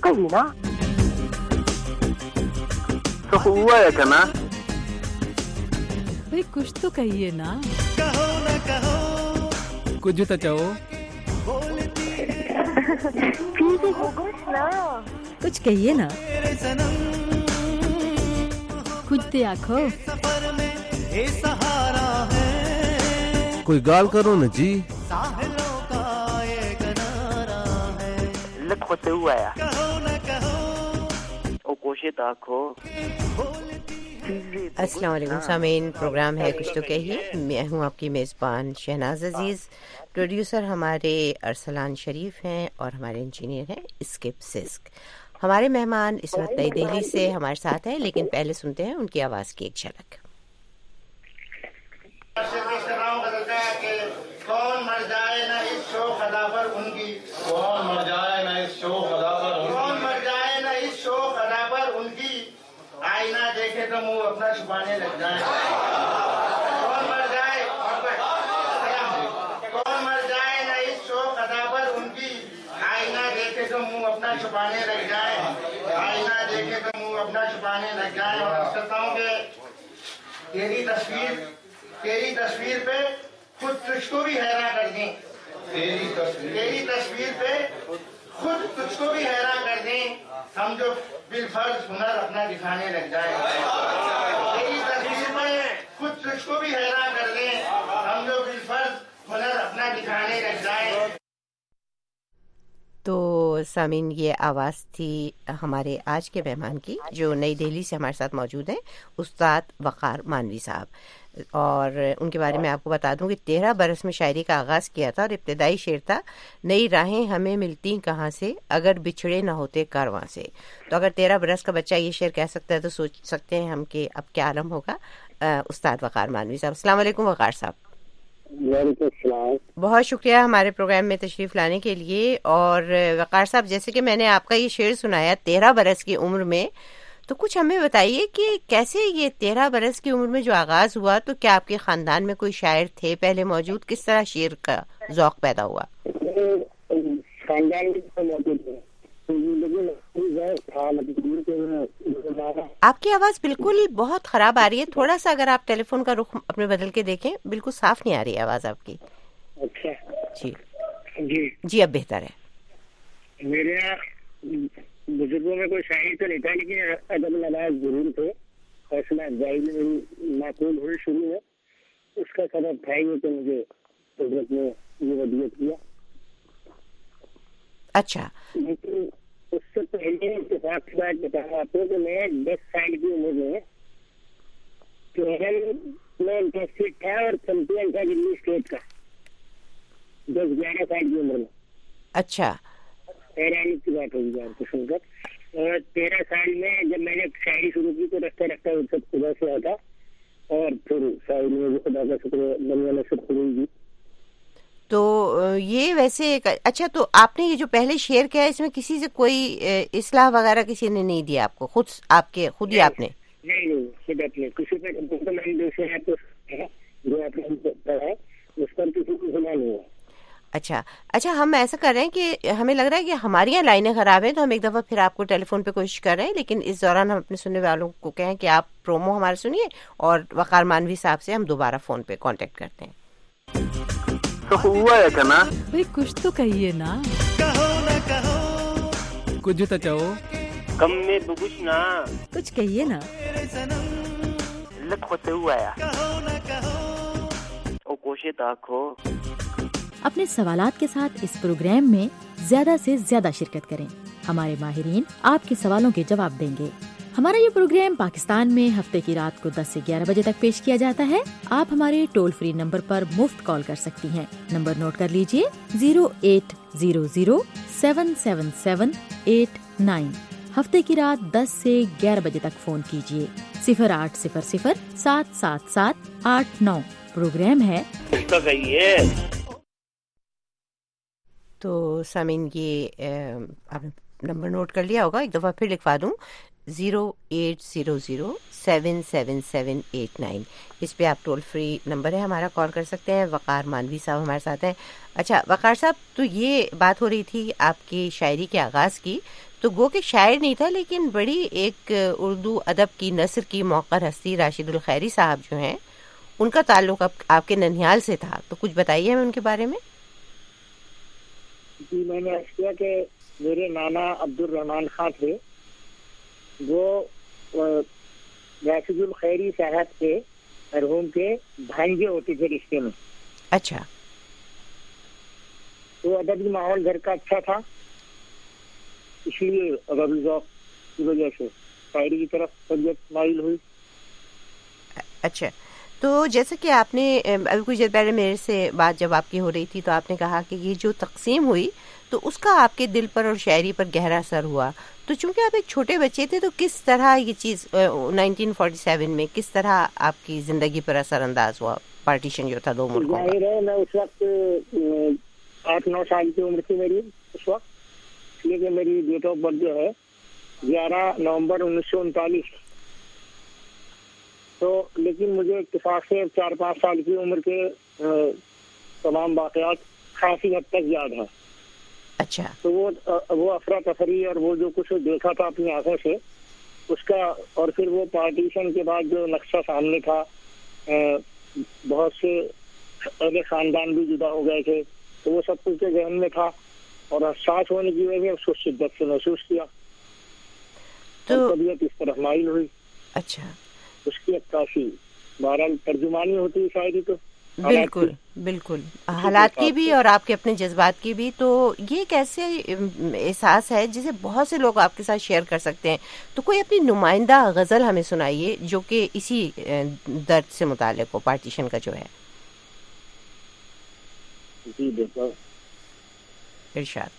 کہیے نا. تو ہوا ہے کنا بھئی کچھ تو کہیے نا. کہو نہ کہو کچھ تو چاہو. کچھ کہیے نا. میرے صنم کچھ تو آکھو. سفر میں اے سہارا ہے. کوئی گال کرو نا جی. ساحلوں کا یہ کنارہ ہے. لکھوتے ہوا ہے. کہو نہ کہو او کوشش آکھو. السلام علیکم سامعین، پروگرام ہے کچھ تو کہیے. میں ہوں آپ کی میزبان شہناز عزیز. پروڈیوسر ہمارے ارسلان شریف ہیں اور ہمارے انجینئر ہیں اسکپ سسک. ہمارے مہمان اس وقت نئی دہلی سے ہمارے ساتھ ہیں، لیکن پہلے سنتے ہیں ان کی آواز کی ایک جھلک. کون مر جائے نہ اس شوق ادا پر ان کی، کون مر جائے نہ اس شوق ادا پر، کون مر جائے نہ اس شوق ادا پر ان کی. آئینہ دیکھے تو منہ اپنا چھپانے لگ جائے. کون مر جائے، کون مر جائے نہ اس شوق ادا پر ان کی. آئینہ دیکھے تو منہ اپنا چھپانے لگ جائے. آئینہ دیکھے تو منہ اپنا چھپانے لگ جائے. اور کہتا ہوں کہ تیری تصویر پہ خود تجھ کو بھی حیران کر دیں. تیری تصویر پہ خود تجھ کو بھی حیران کر دیں ہم، جو بالفرض ہنر اپنا دکھانے لگ جائیں. تیری تصویر پہ خود تجھ کو بھی حیران کر دیں ہم، جو بالفرض ہنر اپنا دکھانے لگ جائیں. تو سامعین، یہ آواز تھی ہمارے آج کے مہمان کی، جو نئی دہلی سے ہمارے ساتھ موجود ہیں، استاد وقار مانوی صاحب. اور ان کے بارے میں آپ کو بتا دوں کہ 13 برس میں شاعری کا آغاز کیا تھا، اور ابتدائی شعر تھا نئی راہیں ہمیں ملتی کہاں سے اگر بچھڑے نہ ہوتے کارواں سے. تو اگر 13 برس کا بچہ یہ شعر کہہ سکتا ہے تو سوچ سکتے ہیں ہم کہ اب کیا عالم ہوگا. استاد وقار مانوی صاحب، السلام علیکم. وقار صاحب، وعلیکم السلام. بہت شکریہ ہمارے پروگرام میں تشریف لانے کے لیے. اور وقار صاحب، جیسے کہ میں نے آپ کا یہ شعر سنایا 13 برس کی عمر میں، تو کچھ ہمیں بتائیے کہ کیسے یہ 13 برس کی عمر میں جو آغاز ہوا، تو کیا آپ کے خاندان میں کوئی شاعر تھے پہلے موجود؟ کس طرح شعر کا ذوق پیدا ہوا؟ خاندان میں موجود ہے. آپ کی آواز بالکل بہت خراب آ رہی ہے. تھوڑا سا اگر آپ ٹیلی فون کا رخ اپنے بدل کے دیکھیں، بالکل صاف نہیں آ رہی ہے آواز آپ کی. اچھا جی جی جی، اب بہتر ہے. میرے بزرگوں میں کوئی شاعری تو نہیں تھا، لیکن ادب نواز ضرور تھے. حوصلہ افزائی میں معقول ہوئی شروع ہے. اس کا سبب تھا یہ کہ مجھے قدرت نے یہ ودیعت کیا. اچھا، لیکن اس سے پہلے اتفاق کی بات بتاؤں آپ کو کہ میں 10 سال کی عمر میں میں انٹرسٹیڈ تھا اور چیمپئن تھا دلی اسٹیٹ کا 10-11 سال کی عمر میں. اچھا، حیرانی کی بات ہوگی آپ کو سن کر. اور 13 سال میں جب میں نے شاعری شروع کی تو رفتہ رفتہ سب خدا سے آتا، اور پھر شاعری میں خدا کا شکر بننے میں سب خدا ہی. تو یہ ویسے اچھا، تو آپ نے یہ جو پہلے شعر کیا ہے، اس میں کسی سے کوئی اصلاح وغیرہ کسی نے نہیں دیا آپ کو؟ خود ہی آپ نے؟ نہیں، خود اپنے کسی پہ جو آپ نے پڑھا ہے اس پر کسی کو سنا نہیں ہے. اچھا، ہم ایسا کر رہے ہیں کہ ہمیں لگ رہا ہے کہ ہماری یہاں لائنیں خراب ہیں، تو ہم ایک دفعہ پھر آپ کو ٹیلی فون پہ کوشش کر رہے ہیں، لیکن اس دوران ہم اپنے سننے والوں کو کہیں کہ آپ پرومو ہمارے سنیے، اور وقار مانوی صاحب سے ہم دوبارہ فون پہ کانٹیکٹ کرتے ہیں. تو ہوا ہے کنا بھئی کچھ تو کہیے نا. کہو نہ کہو کچھ تو چاہو. کم میں بگوش نا کچھ کہیے نا. میرے صنم لکھوتے ہوا ہے. کہو نہ کہو او کوشش آکھو. اپنے سوالات کے ساتھ اس پروگرام میں زیادہ سے زیادہ شرکت کریں. ہمارے ماہرین آپ کے سوالوں کے جواب دیں گے. ہمارا یہ پروگرام پاکستان میں ہفتے کی رات کو 10 سے 11 بجے تک پیش کیا جاتا ہے. آپ ہمارے ٹول فری نمبر پر مفت کال کر سکتی ہیں. نمبر نوٹ کر لیجئے 0800-777-89. ہفتے کی رات 10 سے 11 بجے تک فون کیجئے. 0800-777-89. پروگرام ہے اس کا کہیے. تو سامعین، یہ آپ نے نمبر نوٹ کر لیا ہوگا، ایک دفعہ پھر لکھوا دوں 0800-777-89. اس پہ آپ ٹول فری نمبر ہے ہمارا، کال کر سکتے ہیں. وقار مانوی صاحب ہمارے ساتھ ہیں. اچھا وقار صاحب، تو یہ بات ہو رہی تھی آپ کی شاعری کے آغاز کی، تو گو کہ شاعر نہیں تھا لیکن بڑی ایک اردو ادب کی نثر کی موقر ہستی راشد الخیری صاحب جو ہیں ان کا تعلق آپ کے ننھیال سے تھا، تو کچھ بتائیے ہمیں ان کے بارے میں۔ جی میں نے عرض کیا کہ میرے نانا عبد الرحمان خان تھے، وہ راشد الخیری صاحب کے مرحوم کے بھانجے ہوتے تھے رشتے میں۔ اچھا، تو ادبی ماحول گھر کا اچھا تھا، اس لیے ادبی ذوق کی وجہ سے شاعری کی طرف طبیعت مائل ہوئی۔ اچھا، تو جیسا کہ آپ نے ابھی کچھ دیر پہلے میرے سے بات جب آپ کی ہو رہی تھی تو آپ نے کہا کہ یہ جو تقسیم ہوئی تو اس کا آپ کے دل پر اور شاعری پر گہرا اثر ہوا، تو چونکہ آپ ایک چھوٹے بچے تھے تو کس طرح یہ چیز 1947 میں کس طرح آپ کی زندگی پر اثر انداز ہوا پارٹیشن جو تھا دو ملکوں کا؟ ظاہر ہے میں اس وقت 8-9 سال کی عمر تھی میری اس وقت، اس لیے کہ میری ڈیٹ آف برتھ جو ہے 11 نومبر 1939، تو لیکن مجھے اتفاق سے 4-5 سال کی عمر کے تمام واقعات خاصی حد تک یاد ہیں۔ اچھا، تو وہ افراتفری اور وہ جو کچھ دیکھا تھا اپنی آنکھوں سے اس کا، اور پھر وہ پارٹیشن کے بعد جو نقشہ سامنے تھا، بہت سے اہل خاندان بھی جدا ہو گئے تھے، تو وہ سب کچھ کے ذہن میں تھا اور حساس ہونے کی وجہ سے اس کو شدت سے محسوس کیا، تو طبیعت اس طرف مائل ہوئی۔ اچھا، اس کی عکاسی بہرحال ترجمانی ہوتی ہے شاعری تو بالکل بالکل حالات کی بھی اور آپ کے اپنے جذبات کی بھی، تو یہ ایک ایسے احساس ہے جسے بہت سے لوگ آپ کے ساتھ شیئر کر سکتے ہیں، تو کوئی اپنی نمائندہ غزل ہمیں سنائیے جو کہ اسی درد سے متعلق ہو، پارٹیشن کا جو ہے۔ جی بالکل، ارشاد۔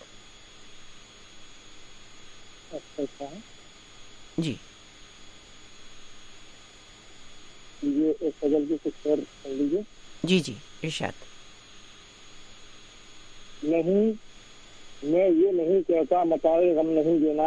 اچھا جی یہ ایک غزل کی کچھ شعر سن لیجیے۔ جی جی ارشاد۔ نہیں میں یہ نہیں کہتا متاع غم نہیں دینا،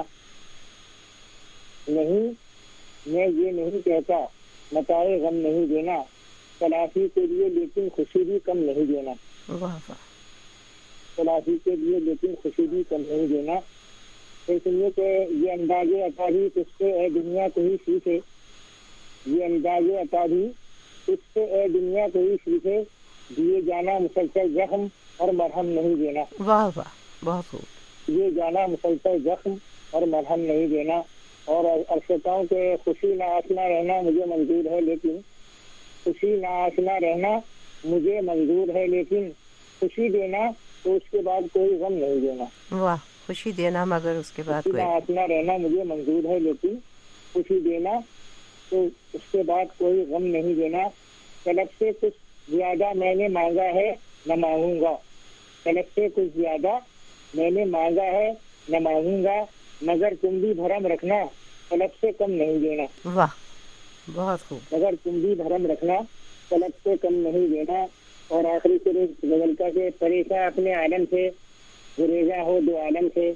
نہیں میں یہ نہیں کہتا متاع غم نہیں دینا، تلافی کے لیے لیکن خوشی بھی کم نہیں دینا، واہ واہ، تلافی کے لیے لیکن خوشی بھی کم نہیں دینا۔ پھر سنیے کہ یہ انداز عطا بھی تجھ سے اے دنیا کوئی سیکھے، یہ انداز عطا بھی تجھ سے اے دنیا کوئی سیکھے، دیے جانا مسلسل زخم اور مرہم نہیں دینا، واہ واہ، بہت خوب۔ یہ جانا مسلسل زخم اور مرہم نہیں دینا۔ اور عرض کرتا ہوں کہ خوشی نہ آشنا رہنا مجھے منظور ہے، لیکن خوشی نہ آشنا رہنا مجھے منظور ہے، لیکن خوشی دینا تو اس کے بعد کوئی غم نہیں دینا۔ واہ، خوشی دینا مگر اس کے بعد خوشی نہ کوئی، آشنا رہنا مجھے منظور ہے، لیکن خوشی دینا تو اس کے بعد کوئی غم نہیں دینا۔ طلب سے کچھ زیادہ میں نے مانگا ہے نہ مانگوں گا، طلب سے کچھ زیادہ میں نے مانگا ہے نہ مانگوں گا، مگر تم بھی بھرم رکھنا طلب سے کم نہیں دینا، واہ بہت خوب۔ مگر تم بھی بھرم رکھنا طلب سے کم نہیں دینا۔ اور آخری سے غزل کا کہ پریشاں اپنے عالم سے گریزاں ہو دو عالم سے،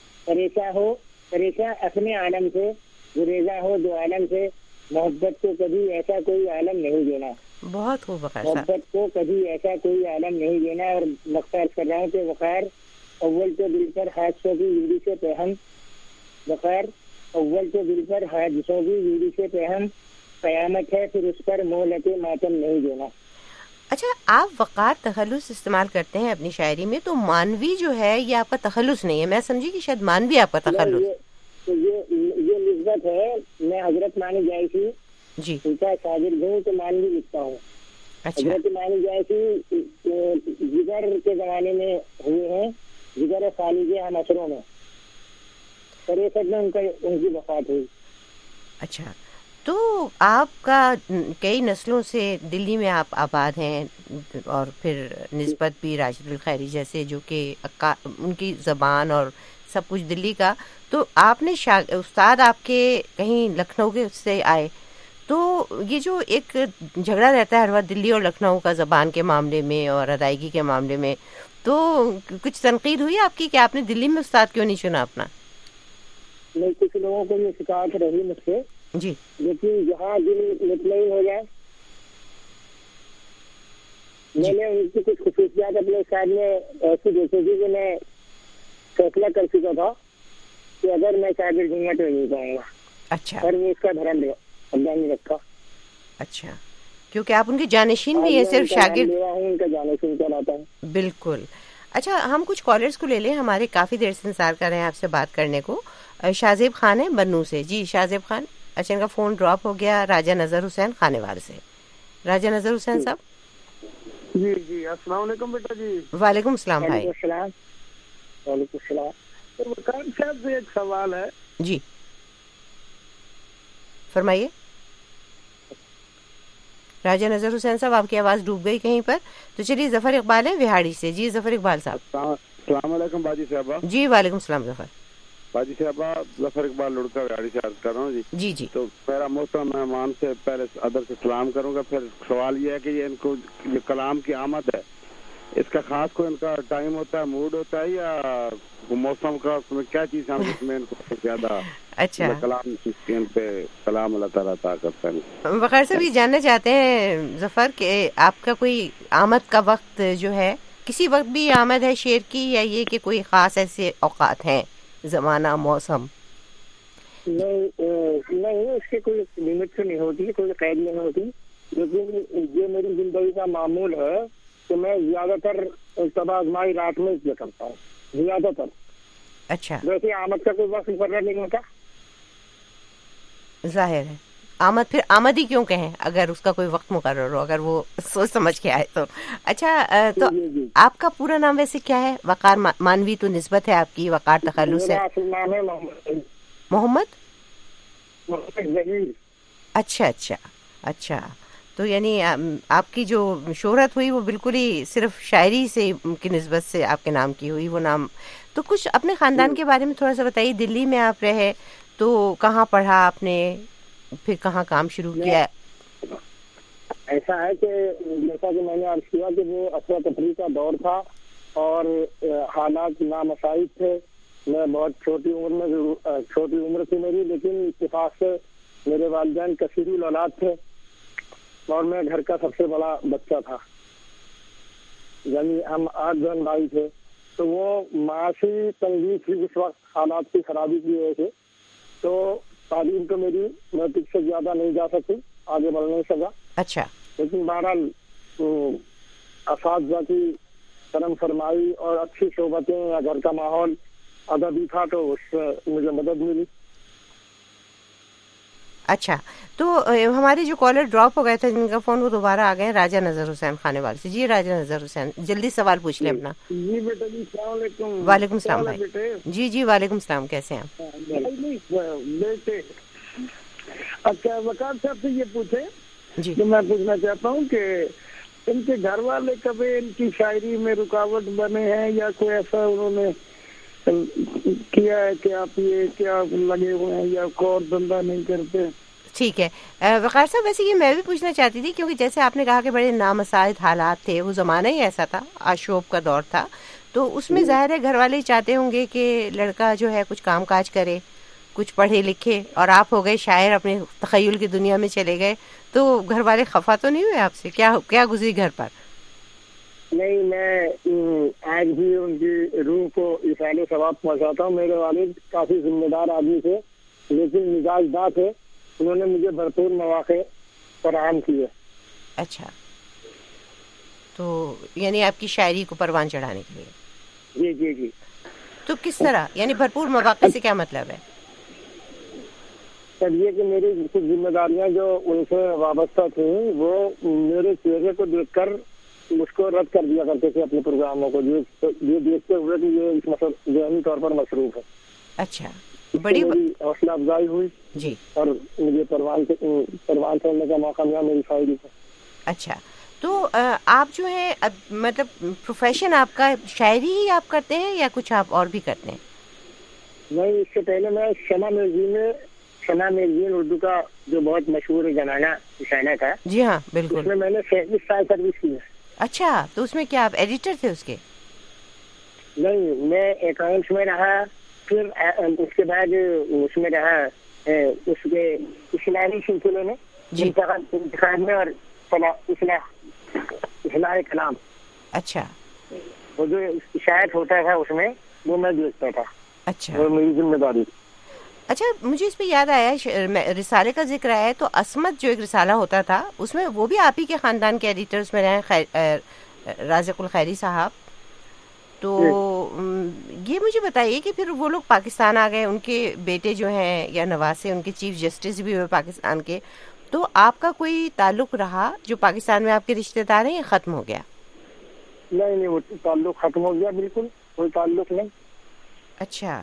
پریشاں اپنے عالم سے گریزاں ہو دو عالم سے، محبت کو کبھی ایسا کوئی عالم نہیں دینا، بہت خوب وقار صاحب۔ محبت کو کبھی ایسا کوئی عالم نہیں دینا۔ اور مختار کر رہا ہوں کہ وقار اول تو دل پر حادثوں کی یوری سے پہم، وقار اول تو دل پر حادثوں کی یوری سے پہم، قیامت ہے پھر اس پر مہلت ماتم نہیں دینا۔ اچھا، آپ وقار تخلص استعمال کرتے ہیں اپنی شاعری میں، تو مانوی جو ہے یہ آپ کا تخلص نہیں ہے، میں سمجھی کہ شاید مانوی آپ کا تخلص۔ یہ نسبت ہے، میں حضرت مانی جائی تھی جی، ان کا شاگرد ہوں تو مانوی لکھتا ہوں۔ اچھا، حضرت مانی جائی تھی جگر کے زمانے میں ہوئے ہیں، جگر خالد ہم اثروں میں 63 میں ان کی وفات ہوئی۔ اچھا، تو آپ کا کئی نسلوں سے دلی میں آپ آباد ہیں، اور پھر نسبت بھی راشد الخیری جیسے جو کہ ان کی زبان اور سب کچھ دلی کا، تو آپ نے استاد آپ کے کہیں لکھنؤ کے سے آئے، تو یہ جو ایک جھگڑا رہتا ہے ہر وقت دلی اور لکھنؤ کا زبان کے معاملے میں اور ادائیگی کے معاملے میں، تو کچھ تنقید ہوئی آپ کی کہ آپ نے دلی میں استاد کیوں نہیں چنا اپنا؟ نہیں، کچھ لوگوں کو یہ شکایت رہی مجھ سے، جی، لیکن جہاں دل مطمئن ہو جائے، میں نے ان کی کچھ خصوصیات اپنے استاد میں ایسی دیکھی تھی کہ میں فیصلہ کر چکا تھا کہ اگر میں شاگرد ہوں گا تو نہیں پاؤں گا. اچھا اور وہ اس کا دھرم اللہ نے رکھا. اچھا، کیونکہ آپ ان کے جانشین بھی ہیں، صرف شاگرد. ان کا جانشین کہلاتا ہے. بالکل. اچھا، ہم کچھ کالرز کو لے لیں، ہمارے کافی دیر سے انتظار کر رہے ہیں آپ سے بات کرنے کو. شاہزیب خان ہے بنو سے. جی شاہزیب خان. اچھا، ان کا فون ڈراپ ہو گیا. راجہ نظر حسین خانیوال سے. راجہ نظر حسین صاحب. جی جی السلام علیکم بیٹا جی. وعلیکم السلام بھائی. وعلیکم السلام. تو وقار صاحب سے ایک سوال ہے. جی فرمائیے. راجہ نظر حسین صاحب آپ کی آواز ڈوب گئی کہیں پر، تو چلیے ظفر اقبال ہے وہاڑی سے. جی ظفر اقبال صاحب. السلام علیکم باجی صاحبہ. جی وعلیکم السلام ظفر. باجی صاحبہ ظفر اقبال لڑکا وہاڑی سے عرض کر رہا ہوں جی. جی جی. تو میرا محترم مہمان سے پہلے ادب سے سلام کروں گا. پھر سوال یہ ہے کہ یہ ان کو یہ کلام کی آمد ہے، اس کا خاص کوئی ان کا ٹائم ہوتا ہے، موڈ ہوتا ہے، یا موسم کا اس میں کیا چیز ہے جس میں ان کو زیادہ اچھا کلام پہ کلام اللہ تعالیٰ عطا کرتا ہے؟ وقار صاحب یہ جاننا چاہتے ہیں ظفر کہ آپ کا کوئی آمد کا وقت جو ہے، کسی وقت بھی آمد ہے شعر کی، یا یہ کہ کوئی خاص ایسے اوقات ہیں، زمانہ، موسم؟ نہیں، اس کی کوئی لمٹ سے نہیں ہوتی، کوئی قید نہیں ہوتی. لیکن یہ میری زندگی کا معمول ہے کہ میں زیادہ تر ابتدا آزمائی رات میں اس لیے کرتا ہوں زیادہ تر. اچھا. ویسے آمد کا کوئی وقت مقرر نہیں ہوتا. ظاہر ہے آمد، پھر آمد ہی کیوں کہیں اگر اس کا کوئی وقت مقرر ہو، اگر وہ سوچ سمجھ کے آئے تو. اچھا، تو آپ کا پورا نام ویسے کیا ہے؟ وقار مانوی تو نسبت ہے آپ کی، وقار تخلص ہے. میرا اصل نام ہے محمد ظہیر. اچھا اچھا اچھا. تو یعنی آپ کی جو شہرت ہوئی وہ بالکل ہی صرف شاعری سے کی نسبت سے آپ کے نام کی ہوئی وہ نام. تو کچھ اپنے خاندان کے بارے میں تھوڑا سا بتائیے. دلی میں آپ رہے تو کہاں پڑھا آپ نے، پھر کہاں کام شروع کیا؟ ایسا ہے کہ جیسا کہ میں نے عرض کیا کہ وہ افراتفری کا دور تھا اور حالات نامساعد تھے. میں بہت چھوٹی عمر تھی میری، لیکن اتفاق سے میرے والدین کثیر الاولاد تھے اور میں گھر کا سب سے بڑا بچہ تھا. یعنی ہم 8 بہن بھائی تھے. تو وہ معاشی تنگی تھی اس وقت، حالات کی خرابی کی وجہ سے. تو تعلیم تو میری میٹرک سے زیادہ نہیں جا سکی، آگے بڑھ نہیں سکا. اچھا. لیکن بہرحال اساتذہ کی کرم فرمائی اور اچھی صحبتیں یا گھر کا ماحول ادبی تھا تو اس سے مجھے مدد ملی. اچھا، تو ہمارے جو کالر ڈراپ ہو گئے تھے جن کا فون وہ دوبارہ آ گئے. راجہ نظر حسین خانیوال سے. جی راجہ نظر حسین جلدی سوال پوچھ لیں اپنا. جی بیٹا جی السلام علیکم. وعلیکم السلام بھائی. جی جی وعلیکم السلام. کیسے ہیں آپ؟ بیٹے اچھا وقار صاحب سے یہ پوچھے جی کہ میں پوچھنا چاہتا ہوں کہ ان کے گھر والے کبھی ان کی شاعری میں رکاوٹ بنے ہیں یا کوئی ایسا انہوں نے کیا ہے کہ آپ یہ کیا لگے ہوئے ہیں یا کوئی اور دھندا نہیں کرتے؟ ٹھیک ہے وقار صاحب. ویسے یہ میں بھی پوچھنا چاہتی تھی کیونکہ جیسے آپ نے کہا کہ بڑے نامساعد حالات تھے، وہ زمانہ ہی ایسا تھا، آشوب کا دور تھا، تو اس میں ظاہر ہے گھر والے چاہتے ہوں گے کہ لڑکا جو ہے کچھ کام کاج کرے، کچھ پڑھے لکھے، اور آپ ہو گئے شاعر، اپنے تخیل کی دنیا میں چلے گئے. تو گھر والے خفا تو نہیں ہوئے آپ سے؟ کیا گزری گھر پر؟ نہیں، میں آج بھی ان کی روح کو اصال ثواب پہنچاتا ہوں. میرے والد کافی ذمہ دار آدمی تھے لیکن مزاج دار تھے. انہوں نے مجھے بھرپور مواقع فراہم کیے. اچھا، تو یعنی آپ کی شاعری کو پروان چڑھانے کے لیے؟ جی جی جی. تو کس طرح، یعنی بھرپور مواقع سے کیا مطلب ہے؟ سر یہ کہ میری کچھ ذمہ داریاں جو ان سے وابستہ تھیں وہ میرے چہرے کو دیکھ کر مجھ کو رد کر دیا کرتے تھے اپنے پروگراموں کو، یہ دیکھتے ہوئے کہ یہ اس ذہنی طور پر مصروف ہے. اچھا، بڑی حوصلہ افزائی ہوئی جی، اور مجھے پروان چڑھنے کا موقع ملا میری شاعری کو. اچھا، تو آپ جو ہے مطلب پروفیشن آپ کا شاعری ہی آپ کرتے ہیں یا کچھ آپ اور بھی کرتے ہیں؟ نہیں، اس سے پہلے میں شمع میگزین اردو کا جو بہت مشہور زمانہ نشانہ تھا، جی ہاں بالکل، اس میں میں نے 37 سال سروس کی ہے. اچھا، تو اس میں کیا آپ ایڈیٹر تھے اس کے؟ نہیں، میں اکاؤنٹس میں رہا، پھر اس کے بعد اس میں رہا اس کے اسلامی سلسلے میں انتخاب میں اور اصلاح کلام. اچھا، وہ جو شاید ہوتا تھا اس میں وہ میں دیکھتا تھا. اچھا وہ میری ذمہ داری. اچھا مجھے اس پہ یاد آیا رسالے کا ذکر آیا تو عصمت جو ایک رسالہ ہوتا تھا اس میں وہ بھی آپ ہی کے خاندان کے ایڈیٹرز میں رہے رازق الخیری صاحب. تو یہ مجھے بتائیے کہ پھر وہ لوگ پاکستان آ گئے, ان کے بیٹے جو ہیں یا نواسے ان کے چیف جسٹس بھی ہوئے پاکستان کے, تو آپ کا کوئی تعلق رہا جو پاکستان میں آپ کے رشتہ دار ہیں یا ختم ہو گیا؟ نہیں وہ تعلق ختم ہو گیا, بالکل کوئی تعلق نہیں. اچھا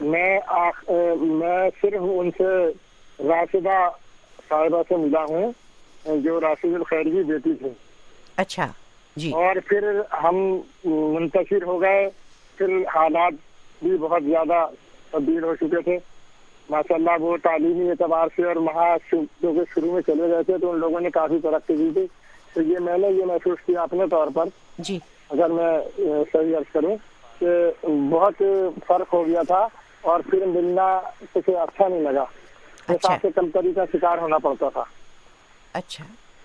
میں صرف ان سے راشدہ صاحبہ سے ملا ہوں جو راشد الخیر کی بیٹی تھی. اچھا جی. اور پھر ہم منتشر ہو گئے, پھر حالات بھی بہت زیادہ تبدیل ہو چکے تھے ماشاء اللہ. وہ تعلیمی اعتبار سے اور وہاں کیونکہ شروع میں چلے گئے تھے تو ان لوگوں نے کافی ترقی کی تھی. تو میں نے یہ محسوس کیا اپنے طور پر جی, اگر میں صحیح عرض کروں کہ بہت فرق ہو گیا تھا اور پھر ملنا کچھ اچھا نہیں لگا. حساب سے کمتری کا شکار ہونا پڑتا تھا. اچھا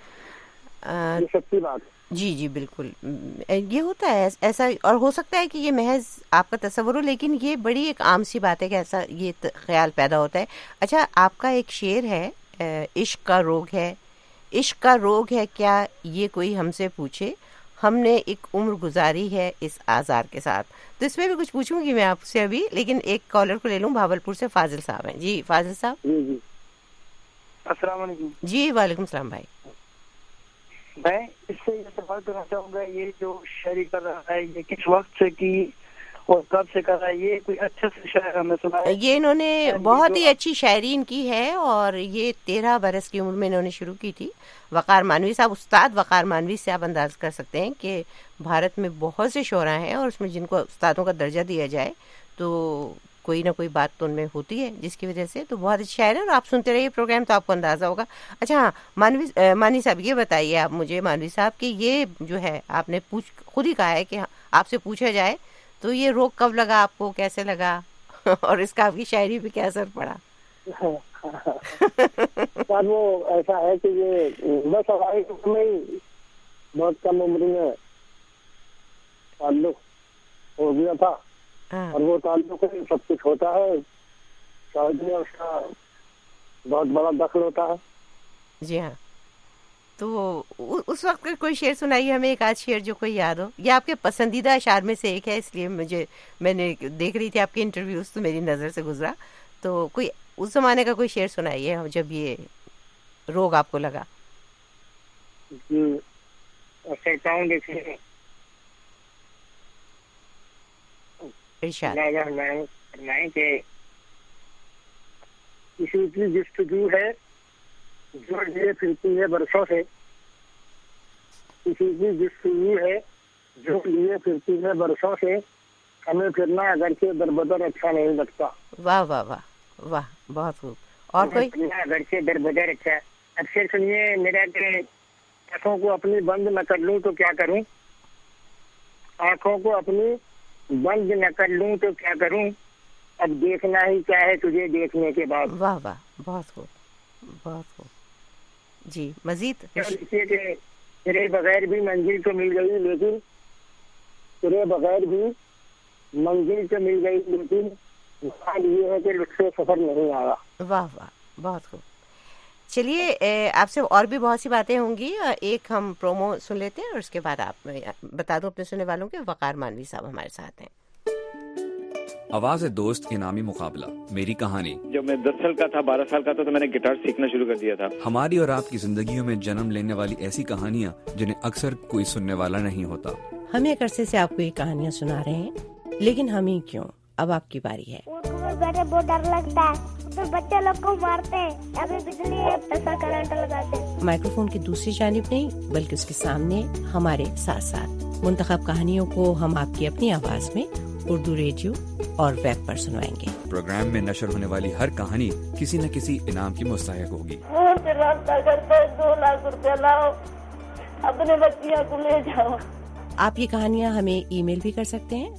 یہ سچی بات. جی جی بالکل یہ ہوتا ہے ایسا, اور ہو سکتا ہے کہ یہ محض آپ کا تصور ہو, لیکن یہ بڑی ایک عام سی بات ہے کہ ایسا یہ خیال پیدا ہوتا ہے. اچھا آپ کا ایک شعر ہے عشق کا روگ ہے, عشق کا روگ ہے کیا یہ کوئی ہم سے پوچھے, ہم نے ایک عمر گزاری ہے اس آزار کے ساتھ. تو اس میں بھی کچھ پوچھوں گی میں آپ سے ابھی, لیکن ایک کالر کو لے لوں. بھاولپور سے فاضل صاحب ہیں. جی فاضل صاحب. جی السلام علیکم. جی وعلیکم السلام بھائی. میں اس سے یہ سوال کرنا چاہوں گا, یہ جو شاعری کر رہا ہے یہ کس وقت سے کی اور کب سے کر رہا ہے؟ یہ کوئی اچھا سے شاعر ہمیں سنا ہے؟ یہ انہوں نے بہت ہی اچھی شاعری ان کی ہے, اور یہ 13 برس کی عمر میں انہوں نے شروع کی تھی. وقار مانوی صاحب, استاد وقار مانوی سے آپ انداز کر سکتے ہیں کہ بھارت میں بہت سے شعراء ہیں اور اس میں جن کو استادوں کا درجہ دیا جائے تو کوئی نہ کوئی بات تو ان میں ہوتی ہے جس کی وجہ سے. تو بہت اچھا شاعر ہے اور آپ سنتے رہیے پروگرام تو آپ کو اندازہ ہوگا. اچھا ہاں مانوی صاحب یہ بتائیے آپ مجھے, مانوی صاحب کہ یہ جو ہے آپ نے خود ہی کہا ہے کہ آپ سے پوچھا جائے تو یہ روگ کب لگا آپ کو, کیسے لگا, اور اس کا آپ کی شاعری پہ کیا اثر پڑا؟ وہ ایسا ہے کہ یہ بس ہماری بہت کم عمر میں تعلق ہو گیا تھا, اور وہ تعلق سب کچھ ہوتا ہے, شاید میں اس کا بہت بڑا دخل ہوتا ہے. جی ہاں. تو اس وقت کا کوئی شعر سنائیے ہمیں, ایک آدھ شعر جو کوئی یاد ہو. یہ آپ کے پسندیدہ اشعار میں سے ایک ہے, اس لیے میں نے دیکھ رہی تھی آپ کے انٹرویوز تو میری نظر سے گزرا. تو کوئی اس زمانے کا کوئی شعر سنائیے جب یہ روگ آپ کو لگا. کسی کی جستجو ہے جو لیے پھرتی ہے برسوں سے, کسی کی جستجو ہے جو لیے پھرتی ہے برسوں سے, ہمیں پھرنا اگرچہ در بدر اچھا نہیں لگتا. واہ واہ واہ واہ, بہت خوب. اور کوئی اگرچہ در بدر اچھا. اکثر سنیے میرا کہ آنکھوں کو اپنی بند نہ کر لوں تو کیا کروں, آنکھوں کو اپنی بند نہ کر لوں تو کیا کروں, اب دیکھنا ہی کیا ہے تجھے دیکھنے کے بعد. واہ واہ, بہت خوب بہت خوب. جی مزید کہ تیرے بغیر بھی منزل تو مل گئی, لیکن تیرے بغیر بھی منزل تو مل گئی, لیکن یہ ہے کہ لطف سفر نہیں آیا. واہ واہ, بہت خوب. چلیے آپ سے اور بھی بہت سی باتیں ہوں گی, ایک ہم پرومو سن لیتے ہیں اور اس کے بعد آپ بتا دوں اپنے سننے والوں کے وقار مانوی صاحب ہمارے ساتھ ہیں. آواز دوست انعامی مقابلہ, میری کہانی. جب میں 10 سال کا تھا, 12 سال کا تھا, تو میں نے گٹار سیکھنا شروع کر دیا تھا. ہماری اور آپ کی زندگیوں میں جنم لینے والی ایسی کہانیاں جنہیں اکثر کوئی سننے والا نہیں ہوتا. ہم ایک عرصے سے آپ کو یہ کہانیاں سنا رہے ہیں, لیکن ہم ہی کیوں, اب آپ کی باری ہے. بیٹھے بہت ڈر لگتا ہے, پھر بچے لوگ کو مارتے ہیں, ابھی بجلی ہے ایسا کرنٹ لگاتے ہیں. مائکرو فون کی دوسری جانب نہیں بلکہ اس کے سامنے ہمارے ساتھ ساتھ منتخب کہانیوں کو ہم آپ کی اپنی آواز میں اردو ریڈیو اور ویب پر سنوائیں گے. پروگرام میں نشر ہونے والی ہر کہانی کسی نہ کسی انعام کی مستحق ہوگی. رابطہ کرتے 2 لاکھ روپے لاؤ, اپنے بچیاں کو لے جاؤ. آپ یہ کہانیاں ہمیں ای میل بھی کر سکتے ہیں,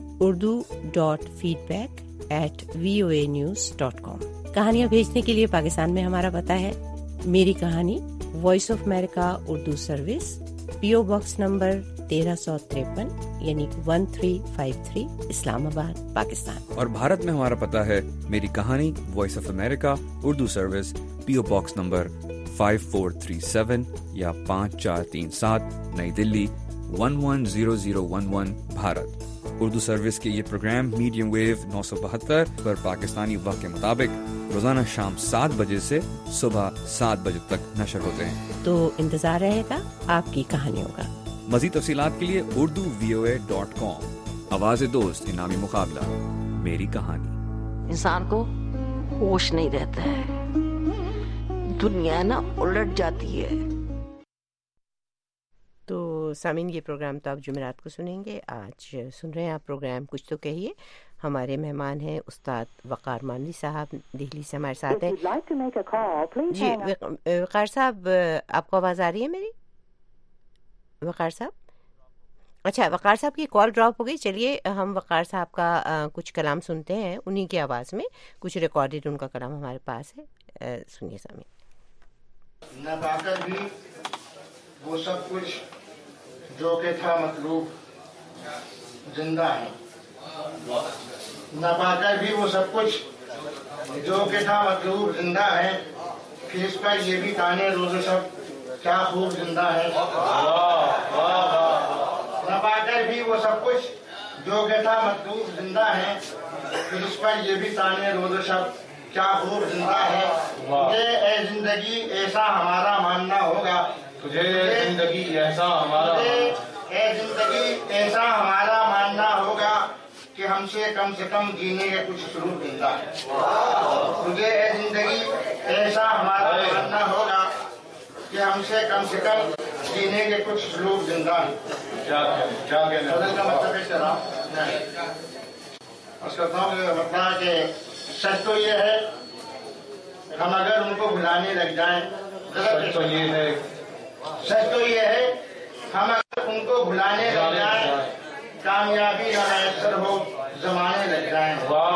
urdu.feedback@voanews.com. کہانیاں بھیجنے کے لیے پاکستان میں ہمارا پتہ ہے میری کہانی, voice of America Urdu service, PO box number 1353, यानी 1353 इस्लामाबाद, पाकिस्तान। और भारत में हमारा पता है मेरी कहानी, voice of America, Urdu service, PO box number 5437 या 5437, नई दिल्ली 110011, भारत। उर्दू सर्विस के ये प्रोग्राम मीडियम वेव 972 पर पाकिस्तानी वक्त के मुताबिक रोजाना शाम 7 बजे से सुबह 7 बजे तक नशर होते हैं। तो इंतजार रहेगा आपकी कहानियों का। मज़ीद तफसीलात के लिए urduvoa.com। आवाज़ दोस्त इनामी मुकाबला, मेरी कहानी। इंसान को होश नहीं रहता है, दुनिया ना उलट जाती है। तो सामीन, ये प्रोग्राम तो आप जुमेरात को सुनेंगे। आज सुन रहे हैं आप प्रोग्राम कुछ तो कहिए। हमारे मेहमान हैं उस्ताद वक़ार मानवी साहब, दिल्ली से हमारे साथ हैं। जी वक़ार साहब, आपको आवाज़ आ रही है मेरी? वक़ार साहब, अच्छा वक़ार साहब की कॉल ड्रॉप हो गई। चलिए हम वक़ार साहब का कुछ कलाम सुनते हैं, उन्हीं की आवाज़ में। कुछ रिकॉर्डेड उनका कलाम हमारे पास है, सुनिए सामीन। न पाकर भी वो सब कुछ जो के था मतलूब जिंदा है, न पाकर भी वो सब कुछ जो के था मतलूब जिंदा है, फिर इस पर ये भी ताने रोज़ सब क्या खूब जिंदा है। न पाकर भी वो सब कुछ जो के था मतलूब जिंदा है, फिर इस पर ये भी ताने रोज़ सब क्या खूब जिंदा है। तुझे ए जिंदगी ऐसा हमारा मानना होगा, तुझे जिंदगी ऐसा हमारा, ए जिंदगी ऐसा हमारा मानना होगा कि हमसे कम से कम जीने के कुछ सलूक जिंदा है। तुझे ए जिंदगी ऐसा हमारा मानना होगा कि हमसे कम जीने के कुछ सलूक जिंदा है। क्या कहना का मतलब है मतलब कि सच तो ये है हम अगर उनको भुलाने लग जाएं, सच तो ये है हम अगर उनको भुलाने लग जाएं, कामयाबी न मैसर हो जमाने लग जाएं।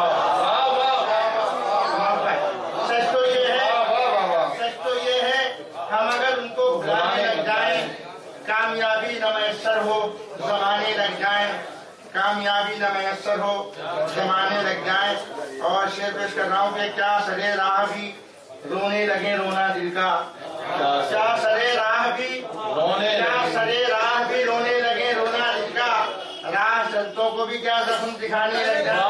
सच तो ये है हम अगर उनको भुलाने लग जाएं, कामयाबी न मैसर हो जमाने लग जाएं, कामयाबी न मैसर हो जमाने लग जाएं। और शेर पेश कर रहा हूँ कि क्या सरे राह भी रोने लगे रोना दिल का, क्या सरे राह भी रोने लगे रोना दिल का, राह चलतों को भी क्या जख्म दिखाने लग जाए।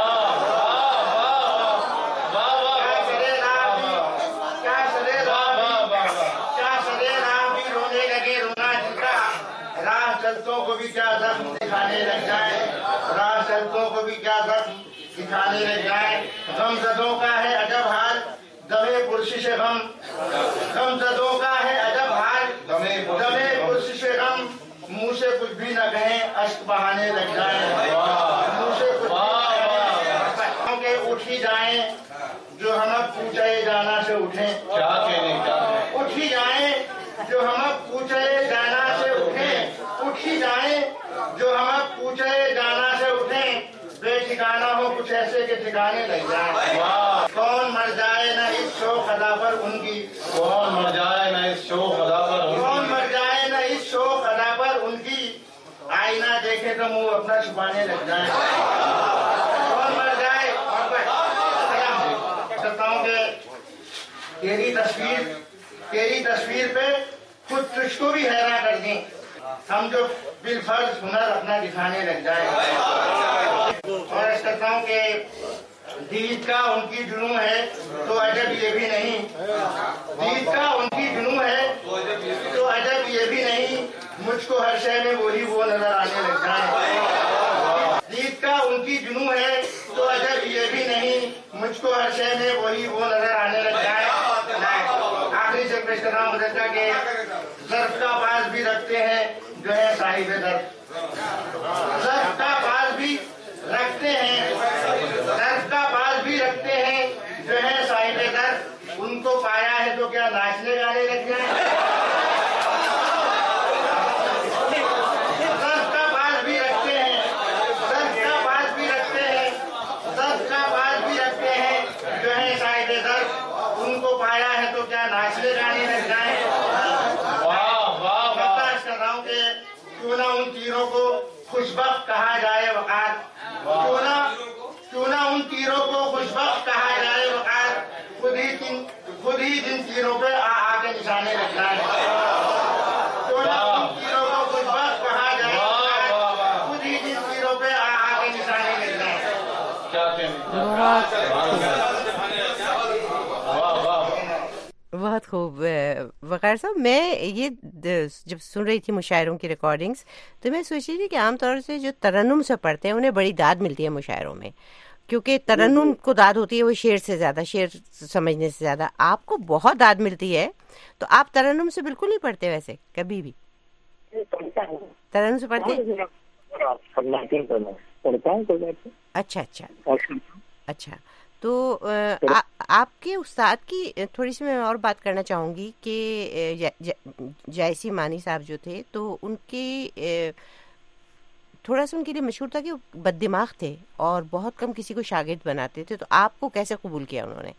रोने लगे रोना दिल का, राह चलतों को भी क्या जख्म दिखाने लग जाए, राह चलतों को भी क्या जख्म दिखाने लग जाए। गमजदों का है अजब हाल दमे पुरशिश गम, गमजदों का है अजब हाल दमे पुरशिश गम, मुँह से कुछ भी न कहे अश्क बहाने लग जाए, मुँह से कुछ के उठ ही जाए जो हम पूछे जाना से उठे, उठ ही जाए जो हम पूछे जाना से उठे, उठ ही जाए जो हम पूछे जाना से उठे, बेठिकाना हो कुछ ऐसे के ठिकाने लग जाए। कौन मर जाए न इस शोक अदा पर उनकी, कौन मर जाए न इस शोक अदा पर, कौन मर जाए न इस शोक अदा पर उनकी, आईना देखे तो मुंह अपना छुपाने लग जाए। कौन मर जाए तेरी तस्वीर पे खुद तुझको भी हैरान कर दें, हम जो बिलफर्ज हुनर अपना दिखाने लग जाए। और इस करता हूँ कि दीद का उनकी जुनून है तो अजब ये भी नहीं, दीद का उनकी जुनून है तो अजब ये भी नहीं, मुझको हर शय में वही वो नजर आने लग जाए। दीद का उनकी जुनून है तो अजब ये भी नहीं, मुझको हर शय में वही वो नजर आने लग जाए। आखिरी से पेश कर रहा हूँ के ज़र्फ का बाज भी रखते हैं जो है साहिब दर्द, ज़र्फ का बाज भी रखते हैं, ज़र्फ का बाज भी रखते हैं जो है साहिब दर्द, उनको पाया है तो क्या नाचने गाने लग जाए। ज़र्फ का बाज भी रखते हैं, ज़र्फ का बाज भी रखते हैं, ज़र्फ का बाज भी रखते हैं जो है साहिब दर्द, उनको पाया है तो क्या नाचने गाने लग जाए। क्यों ना उन तीरों को खुशबख्त कहा क्यों ना उन तीरों को खुशबख्त कहा जाए, वक़ार खुद ही जिन तीरों पे आके निशाने लग जाए। क्यों ना उन तीरों को खुशबख्त कहा जाए, खुद ही जिन तीरों पे आके निशाने लग जाए। बहुत खूब वक़ार साहब। मैं ये जब सुन रही थी मुशायरों की रिकॉर्डिंग्स तो मैं सोच रही थी कि आमतौर से जो तरन्नुम से पढ़ते हैं उन्हें बड़ी दाद मिलती है मुशायरों में, क्योंकि तरन्नुम को दाद होती है वो शेर से ज़्यादा, शेर समझने से ज़्यादा। आपको बहुत दाद मिलती है, तो आप तरन्नुम से बिल्कुल नहीं पढ़ते वैसे कभी भी? तरन्नुम से पढ़ते? अच्छा अच्छा अच्छा। तो आपके उस्ताद की थोड़ी सी मैं और बात करना चाहूँगी कि जायसी मानी साहब जो थे, तो उनकी थोड़ा सा उनके लिए मशहूर था कि वो बददिमाग थे और बहुत कम किसी को शागिर्द बनाते थे। तो आपको कैसे कबूल किया उन्होंने?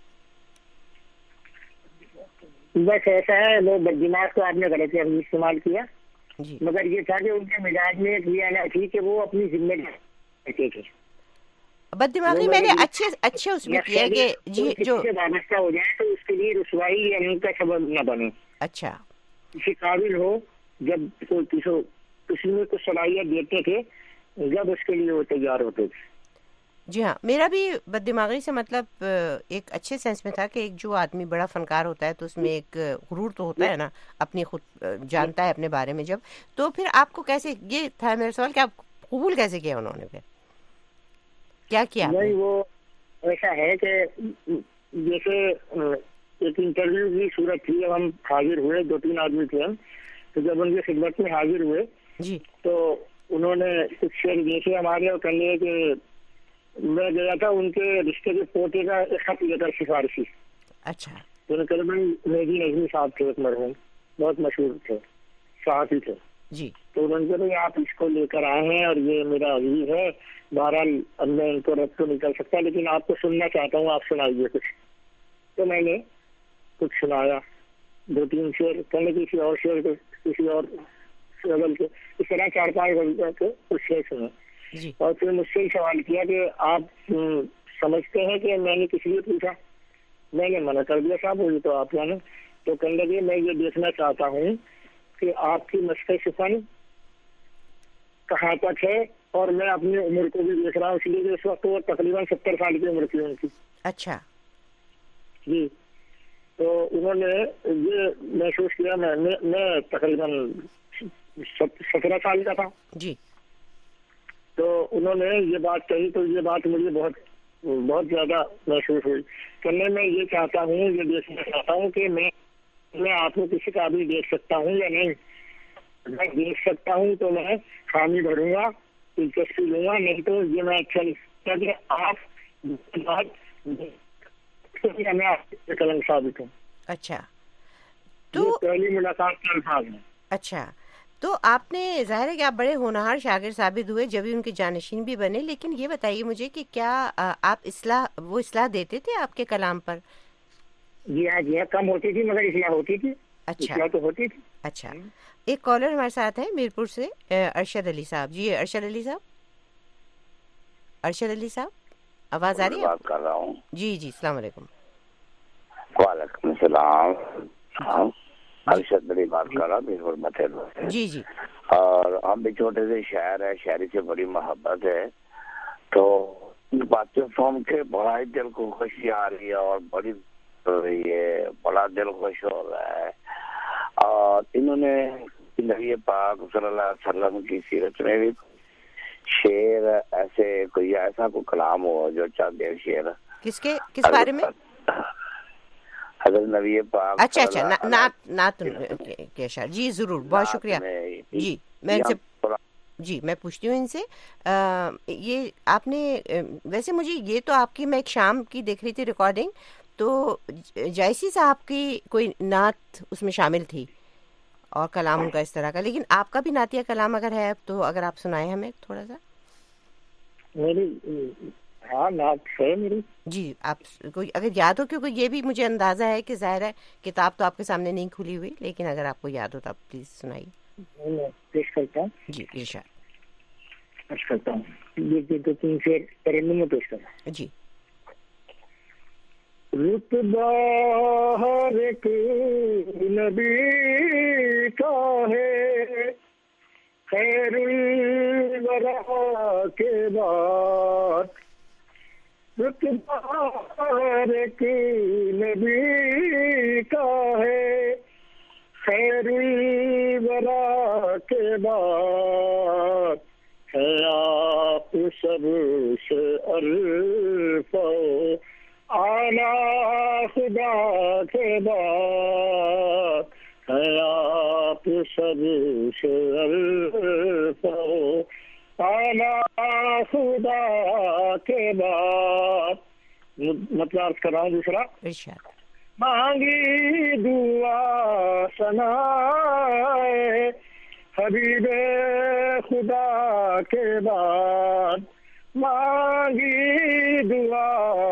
बस ऐसा है, वो बददिमाग को आपने गलत इस्तेमाल किया जी, मगर ये था कि उनके मिजाज में ये ना थी कि वो अपनी जिम्मेदारी थे। बददिमागी मैंने अच्छे उसमें किया कि जी जो वाबस्ता हो जाए तो उसके लिए रुसवाई या का सबब न बने। अच्छा, किसी काबिल हो, जब किसी में कुछ सलाहियत देते थे, जब उसके लिए वो तैयार होते थे। जी हाँ, मेरा भी बददिमागी से मतलब एक अच्छे सेंस में था कि एक जो आदमी बड़ा फनकार होता है तो उसमें एक गुरूर तो होता है ना, अपनी खुद जानता है अपने बारे में जब, तो फिर आपको कैसे, ये था मेरा सवाल कि आप कबूल कैसे किया उन्होंने, फिर क्या किया? नहीं, वो ऐसा है कि जैसे एक इंटरव्यू की सूरत थी, अब हम हाजिर हुए, 2-3 आदमी थे हम, तो जब उनकी खिदमत में हाजिर हुए जी, तो उन्होंने कुछ शेर जैसे हमारे और करने के, मैं गया था उनके रिश्ते के पोते का एक खत लिया था सिफारिशी। अच्छा। तो उन्होंने कहा भाई मेहदी नजमी साहब थे, एक मरहूम, बहुत मशहूर थे, सहाफी थे जी। तो उन्होंने कहा भाई आप इसको लेकर आए हैं और ये मेरा अजीज है, बहरहाल अब मैं इनको रख तो नहीं कर सकता, लेकिन आपको सुनना चाहता हूँ, आप सुनाइए कुछ। तो मैंने कुछ सुनाया, 2-3 शेर, कहने किसी और शेर को, किसी और गजल के, इस तरह 4-5 गजल के कुछ शेर सुने जी। और फिर मुझसे ही सवाल किया कि आप समझते हैं कि मैंने किस लिए पूछा? मैंने मना कर दिया, साहब वो तो आप जाने। तो कहने लगे मैं ये देखना चाहता हूँ कि आपकी मस्के सिफन कहाँ तक है, और मैं अपनी उम्र को भी देख रहा हूँ, इसलिए कि इस वक्त वो तकरीबन 70 साल की उम्र थी उनकी। अच्छा जी। तो उन्होंने ये महसूस किया, मैं तकरीबन 17 साल का था जी। तो उन्होंने ये बात कही, तो ये बात मुझे बहुत बहुत ज्यादा महसूस हुई। करने मैं ये चाहता हूँ, ये देखना चाहता हूँ कि मैं आपको किसी का भी देख सकता हूँ या नहीं। मैं देख सकता हूँ तो मैं हामी भरूंगा, दिलचस्पी लूंगा, नहीं तो ये मैं अच्छा नहीं आप मैं आपके कलंक साबित हूँ। अच्छा, तो पहली मुलाकात के अल्फाज में। अच्छा, तो आपने, जाहिर है कि आप बड़े होनहार शागिर्द साबित हुए, जब भी उनके जानशीन भी बने, लेकिन ये बताइए मुझे कि क्या आप वो इस्लाह देते थे आपके कलाम पर? जी हाँ, कम होती थी मगर इस्लाह होती थी। अच्छा, इस्लाह तो होती थी। अच्छा, एक कॉलर हमारे साथ है मीरपुर से, अरशद अली साहब जी। अरशद अली साहब, अरशद अली साहब, आवाज आ रही है? बात कर रहा हूँ जी जी, अस्सलाम वालेकुम। वालेकुम सलाम। अरशद अली बात कर रहा मीरपुर मथेलो से। जी जी। और हम भी छोटे से शायर है, शायरी से बड़ी मोहब्बत है, तो बातें सुन के बड़ा ही दिल को खुशी आ रही है और बड़ी रही है, बड़ा दिल खुश हो रहा है। और इन्होंने नबी पाक सल्लल्लाहु अलैहि वसल्लम की सीरत में भी शेर ऐसे कोई ऐसा कोई कलाम हो जो चंद शेर किस बारे में? हज़रत नबी पाक। अच्छा अच्छा, नात के शायर जी, जरूर, बहुत शुक्रिया जी। मैं इनसे मैं पूछती हूँ इनसे, ये आपने वैसे मुझे ये तो आपकी, मैं एक शाम की देख रही थी रिकॉर्डिंग, तो जायसी साहब की कोई नात उसमें शामिल थी और कलाम उनका इस तरह का, लेकिन आपका भी नातिया कलाम अगर है तो अगर आप सुनाए हमें थोड़ा सा। मेरी हाँ नात है मेरी जी, आप कोई अगर याद हो, क्योंकि ये भी मुझे अंदाजा है कि जाहिर है किताब तो आपके सामने नहीं खुली हुई, लेकिन अगर आपको याद हो तो आप प्लीज सुनाइए। पेश करता हूँ जी, इरशाद। पेश करता हूँ। ये तो 3 शेर तरन्नुम में पेश करना जी। रुतबा हर एक नबी का है, खैरुल वरा के बाद। रुतबा हर एक नबी का है, खैरुल वरा के बाद। है आप सबसे अल्फो आला खुदा के बाद। है आप सबसे अल्फो आला खुदा के बाद। मतलब अर्ज कर रहा हूँ दूसरा। मांगी दुआ सनाए हबीबे खुदा के बाद। मांगी दुआ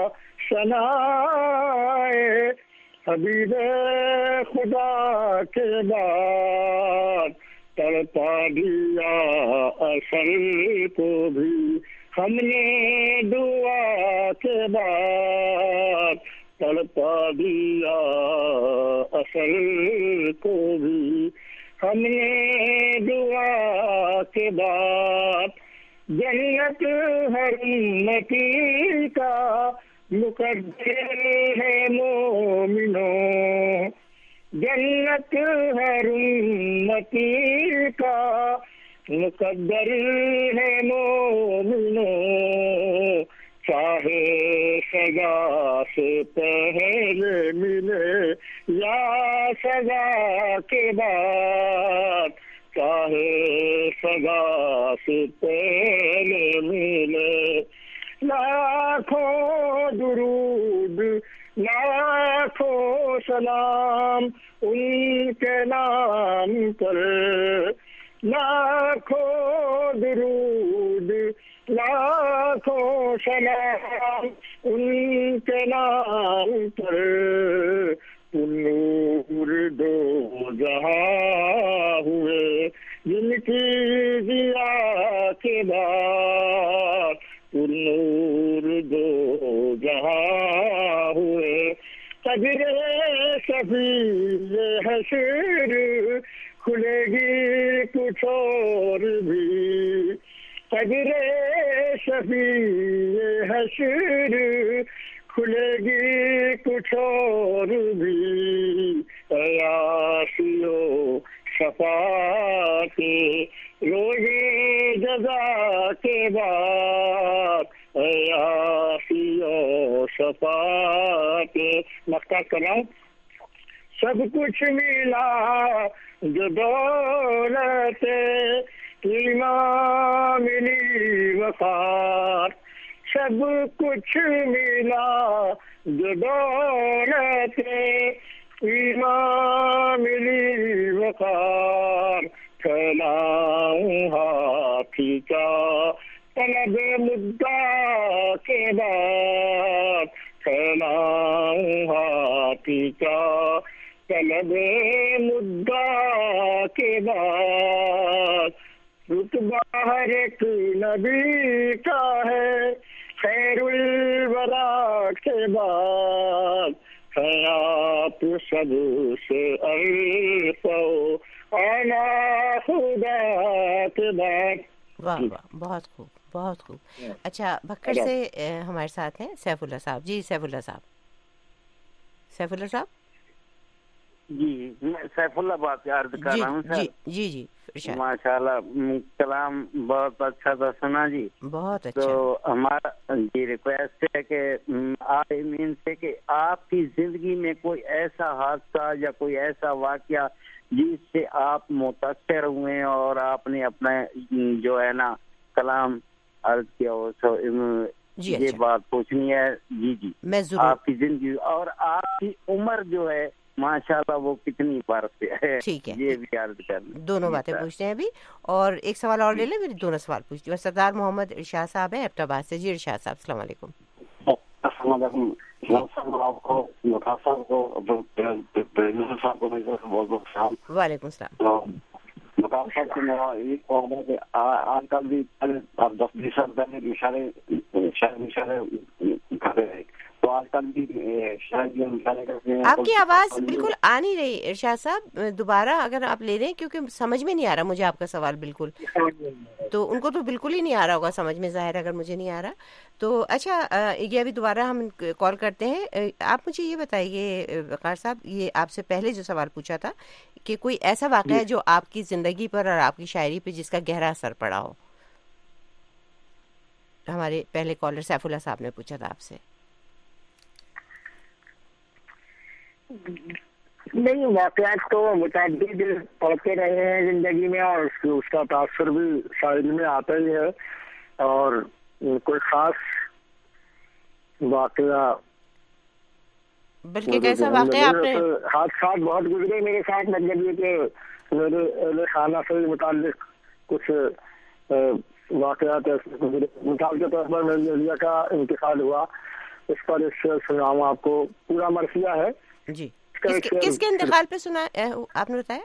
सनाए हबीबे खुदा के बाद। तड़पा दिया असल को भी हमने दुआ के बाद। तड़पा दिया असल को भी हमने दुआ के बाद। जन्नत हर उम्मती का मुकद्दर है मोमिनों। जन्नत हर उम्मती का मुकद्दर है मोमिनों। चाहे सजा से पहले मिले या सजा के बाद। चाहे सजा से पहले मिले। लाखों दुरूद लाखों सलाम उनके नाम पर। लाखों दुरूद लाखों सलाम उनके नाम पर। नूर दो जहां हुए जिनकी जिया के बाद। नूर दो जहां हुए तजरे सभी हशर खुलेगी कुछ और भी। तजरे सभी हशर खुलेगी कुछ और भी। आशियो शफाते रोजे जजा के बाद। आशियो शफाते मक्का कराऊं। सब कुछ मिला जो दौलत ईमान मिली वफात। सब कुछ मिला जो दौलत ईमान मिली वफात। फैलाऊं हाथी का तलब मुद्दा के बाद। फैलाऊं हाथी का तलब मुद्दा के बाद। रुतबा हर एक नबी का है, खैरुल वरा के बाद। है आप सबसे अल्फो आला खुदा के बाद। वाह वाह, बहुत खूब बहुत खूब। अच्छा, भक्कड़ से हमारे साथ हैं सैफुल्ला साहब। जी सैफुल्ला साहब। सैफुल्ला साहब जी, मैं सैफुल्ला बात अर्ज कर रहा हूँ सर। जी जी माशाल्लाह, कलाम बहुत अच्छा था सुना जी, बहुत अच्छा। तो हमारा जी रिक्वेस्ट है कि आमीन से कि आपकी जिंदगी में कोई ऐसा हादसा या कोई ऐसा वाकया जिससे आप मुतासर हुए और आपने अपना जो है ना कलाम अर्ज किया हो, ये बात पूछनी है। जी जी, मैं जरूर। आपकी जिंदगी और आपकी उम्र जो है माशाल्लाह वो कितनी बरस है, ठीक है, ये भी अर्ज करना। दोनों बातें पूछते हैं अभी, और एक सवाल और ले लें, मेरे दोनों सवाल पूछती हूँ। सरदार मोहम्मद इरशाद साहब है एबटाबाद से। जी इरशाद साहब, अस्सलाम वालेकुम। वालेकुम सलाम। बता सकते मेरा एक कॉल है कि आजकल भी 10-20 साल पहले इशारे कर रहे, तो आजकल भी शायद इशारे करते हैं। आपकी आवाज बिल्कुल आ नहीं रही इरशाद साहब, दोबारा अगर आप ले रहे हैं, क्योंकि समझ में नहीं आ रहा मुझे आपका सवाल बिल्कुल। तो उनको तो बिल्कुल ही नहीं आ रहा होगा समझ में, ज़ाहिर अगर मुझे नहीं आ रहा तो। अच्छा, ये अभी दोबारा हम कॉल करते हैं। आप मुझे ये बताइए वक़ार साहब, ये आपसे पहले जो सवाल पूछा था कि कोई ऐसा वाक़या है जो आपकी ज़िंदगी पर और आपकी शायरी पे जिसका गहरा असर पड़ा हो। हमारे पहले कॉलर सैफुल्लाह साहब ने पूछा था आपसे। नहीं, वाक़यात तो मुतअद्दिद पढ़ते रहे हैं जिंदगी में, और उसका तासुर भी शायरी में आता ही है। और कोई खास वाक़या, बल्कि कैसा वाक़या आपने हादसात बहुत गुजरे मेरे साथ, मतलब ये कि मेरे अहले खाना से मुताल्लिक कुछ वाक़यात ऐसे गुजरे। मिसाल के तौर पर मेरी अहलिया का इंतकाल हुआ, इस पर एक शेर सुनाऊँ आपको, पूरा मरसिया है जी। किसके इंतकाल पे सुना आपने बताया?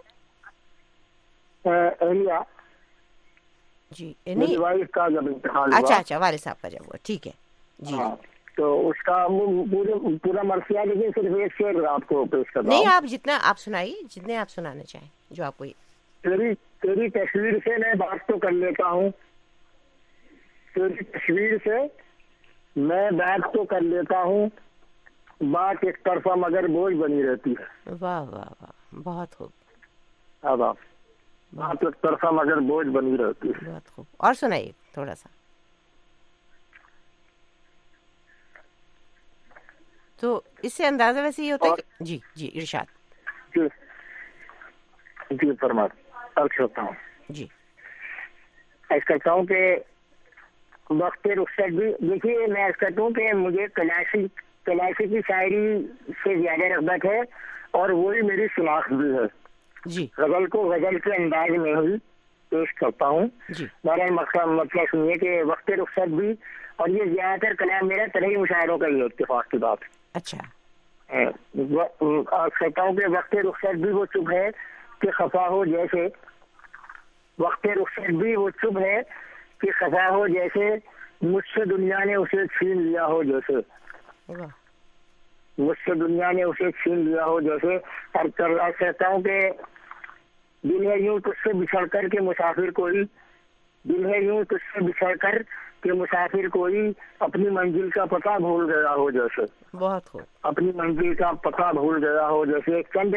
अहलिया जी, मेरी वाइफ का जब इंतकाल हुआ। अच्छा, वालिद साहब का जब हुआ, ठीक है जी। तो उसका पूरा मरसिया, लेकिन सिर्फ एक शेर आपको पेश कर रहा हूं। नहीं, आप जितना आप सुनाइए, जितने आप सुनाना चाहें, जो आपको। तेरी तस्वीर से मैं बात तो कर लेता हूँ, तेरी तस्वीर से मैं बात तो कर लेता हूँ, बात एक तरफा मगर बोझ बनी रहती है। वाह वाह वाह, बहुत खूब। अब आप बात एक तरफा मगर बोझ बनी रहती है। बहुत खूब, और सुनाइए थोड़ा सा। तो इससे अंदाजा वैसे ही होता है कि जी जी इरशाद जी फरमात अर्ज करता हूँ जी। अर्ज करता हूँ कि वक्त रुखसत भी, देखिए मैं अर्ज करता हूँ कि मुझे क्लासिकी शायरी से ज्यादा रग़बत है, और वही मेरी शनाख्त भी है जी। गजल को गजल के अंदाज में ही पेश करता हूँ। बहरहाल मतलब सुनिए कि वक्त रुखसत भी, और ये ज्यादातर कलाम मेरा तरही मुशायरों का ही है, इत्तेफाक की बात। अच्छा, कहता हूँ कि वक्त रुखसत भी वो चुप है कि खफा हो जैसे, वक्त रुखसत भी वो चुप है कि खफा हो जैसे, मुझसे दुनिया ने उसे छीन लिया हो जैसे, मुझसे दुनिया ने उसे छीन लिया हो जैसे। और कहता हूँ कि दिल है यूं तुझसे बिछड़ कर के मुसाफिर कोई, दिल है यूं तुझसे बिछड़ कर के मुसाफिर कोई, अपनी मंजिल का पता भूल गया हो जैसे। बहुत खूब। अपनी मंजिल का पता भूल गया हो जैसे। चंद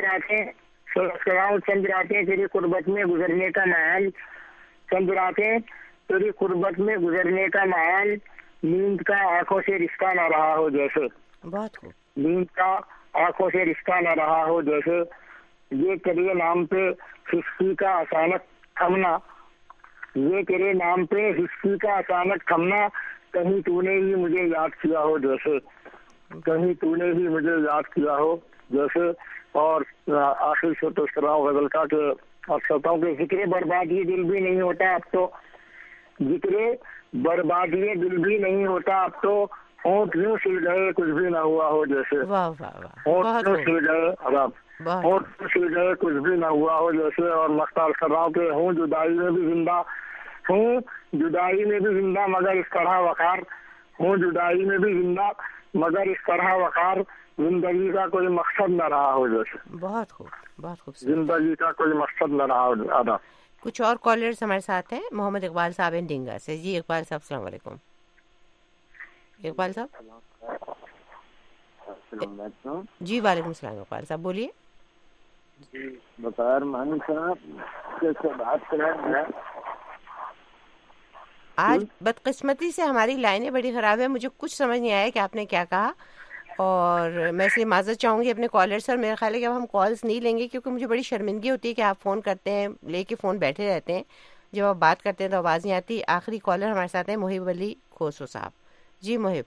रातें तेरी कुर्बत में गुजरने का मायल, चंद रातें तेरी कुर्बत में गुजरने का मायल, नींद का आंखों से रिश्ता न रहा हो जैसे। बहुत खूब। नींद का आंखों से रिश्ता न रहा हो जैसे। ये तेरे नाम पे हिस्सी का अचानक थमना, ये तेरे नाम पे हिस्सी का अचानक थमना, कहीं तूने ही मुझे याद किया हो जैसे, कहीं तूने ही मुझे याद किया हो जैसे। और आखिर से तो इस तरह गजल का कि आप कहता हूँ कि जिक्र बर्बादी दिल भी नहीं होता अब तो, जिक्र बर्बादी दिल भी नहीं होता अब तो, होंठ यूं सिल गए कुछ भी ना हुआ हो जैसे। वाह वाह वाह, होंठ यूं सिल गए, होंठ सिल गए कुछ भी ना हुआ हो जैसे। और मख्तार कर रहा हूँ कि हूँ जुदाई में भी जिंदा, हूँ जुदाई में भी जिंदा मगर इस तरह वकार, हूँ जुदाई में भी जिंदा मगर इस तरह वकार, जिंदगी का कोई मकसद न रहा हो जैसे। बहुत खूब, बहुत खूब। जिंदगी का कोई मकसद न रहा हो। आदा कुछ और कॉलर्स हमारे साथ हैं, मोहम्मद इकबाल साहब हैं डिंगा से। जी इकबाल साहब, अस्सलाम वालेकुम। इकबाल साहब जी, वालेकुम सलाम। इकबाल साहब बोलिए। बकार मानी साहब कैसे बात करें? आज बदकिस्मती से हमारी लाइनें बड़ी ख़राब है, मुझे कुछ समझ नहीं आया कि आपने क्या कहा, और मैं इसलिए माजरत चाहूँगी अपने कॉलर से। और मेरा ख्याल है कि अब हम कॉल्स नहीं लेंगे, क्योंकि मुझे बड़ी शर्मिंदगी होती है कि आप फ़ोन करते हैं, लेके फ़ोन बैठे रहते हैं, जब आप बात करते हैं तो आवाज़ नहीं आती। आखिरी कॉलर हमारे साथ हैं मुहिब अली खोसो साहब। जी मुहिब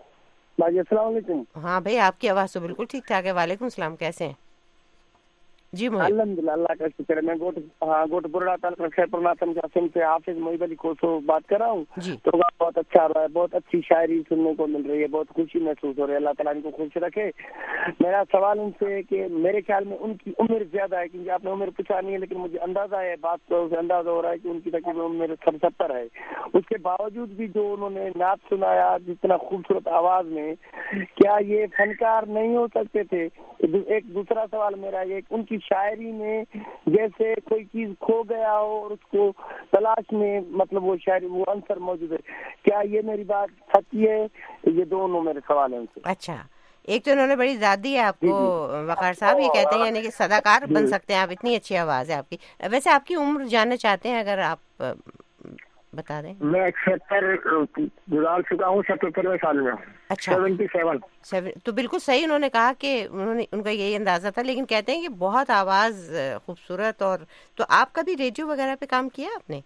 भाई, अस्सलाम वालेकुम। हाँ भाई, आपकी आवाज़ तो बिल्कुल ठीक ठाक है। वालेकुम सलाम, कैसे हैं? जी मोहिब। अल्हम्दुलिल्लाह, अल्लाह का शुक्र है। मैं गोटपुरा तालुका खैरपुरनाथम कासिम से हाफिज मोहिब अली कोसो बात कर रहा हूँ। प्रोग्राम बहुत अच्छा रहा है, बहुत अच्छी शायरी सुनने को मिल रही है, बहुत खुशी महसूस हो रही है। अल्लाह ताला इनको खुश रखे। मेरा सवाल उनसे है कि मेरे ख्याल में उनकी उम्र ज्यादा है, क्योंकि आपने उम्र पूछा नहीं है, लेकिन मुझे अंदाजा है, बात तो से अंदाजा हो रहा है कि उनकी तकरीबन उम्र 70 है। उसके बावजूद भी जो उन्होंने नात सुनाया जितना खूबसूरत आवाज में, क्या ये फनकार नहीं हो सकते थे? एक दूसरा सवाल मेरा ये, उनकी शायरी में जैसे कोई चीज खो गया हो और उसको तलाश में, मतलब वो शायरी वो आंसर मौजूद है, क्या ये मेरी बात सच्ची है? ये दोनों मेरे सवाल हैं उनसे। अच्छा, एक तो उन्होंने बड़ी दाद दी है आपको वकार साहब, ये कहते हैं यानी कि सदाकार बन सकते हैं आप, इतनी अच्छी आवाज है आपकी। वैसे आपकी उम्र जानना चाहते हैं, अगर आप बता दें। मैं 71 गुजार चुका हूँ, 77वें साल में। अच्छा, 77 तो बिल्कुल सही उन्होंने कहा कि उनका यही अंदाजा था, लेकिन कहते हैं कि बहुत आवाज खूबसूरत। और तो आप कभी रेडियो वगैरह पे काम किया आपने?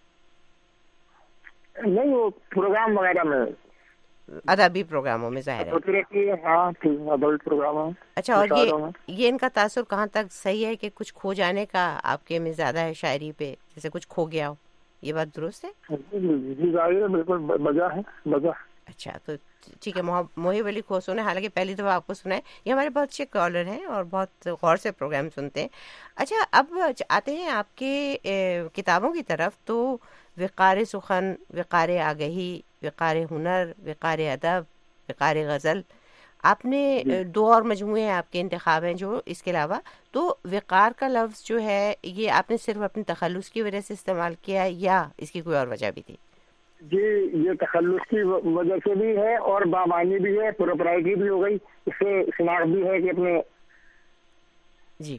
नहीं, वो प्रोग्राम वगैरह में, अदबी प्रोग्रामों में जाहिर है। हाँ, अदल्ट प्रोग्राम। अच्छा, और ये इनका तासुर कहाँ तक सही है कि कुछ खो जाने का आपके में ज्यादा है शायरी पे, जैसे कुछ खो गया हो, ये बात दुरुस्त है? बिल्कुल बजा। अच्छा, तो ठीक है। मोहिब अली खोसो ने हालांकि पहली दफा आपको सुना है, ये हमारे बहुत अच्छे कॉलर हैं और बहुत गौर से प्रोग्राम सुनते हैं। अच्छा, अब आते हैं आपके किताबों की तरफ। तो विकार सुखन, विकार आगही, विकार हुनर, विकार अदब, विकार गज़ल, आपने 2 और मजमूए हैं आपके इंतखाब हैं जो इसके अलावा। तो विकार का लफ्ज़ जो है ये आपने सिर्फ अपने तखल्लुस की वजह से इस्तेमाल किया या इसकी कोई और वजह भी थी? जी, ये तखल्लुस की वजह से भी है और बामानी भी है, प्रोप्राइटी भी हो गई, इससे शिनाख्त भी है कि अपने जी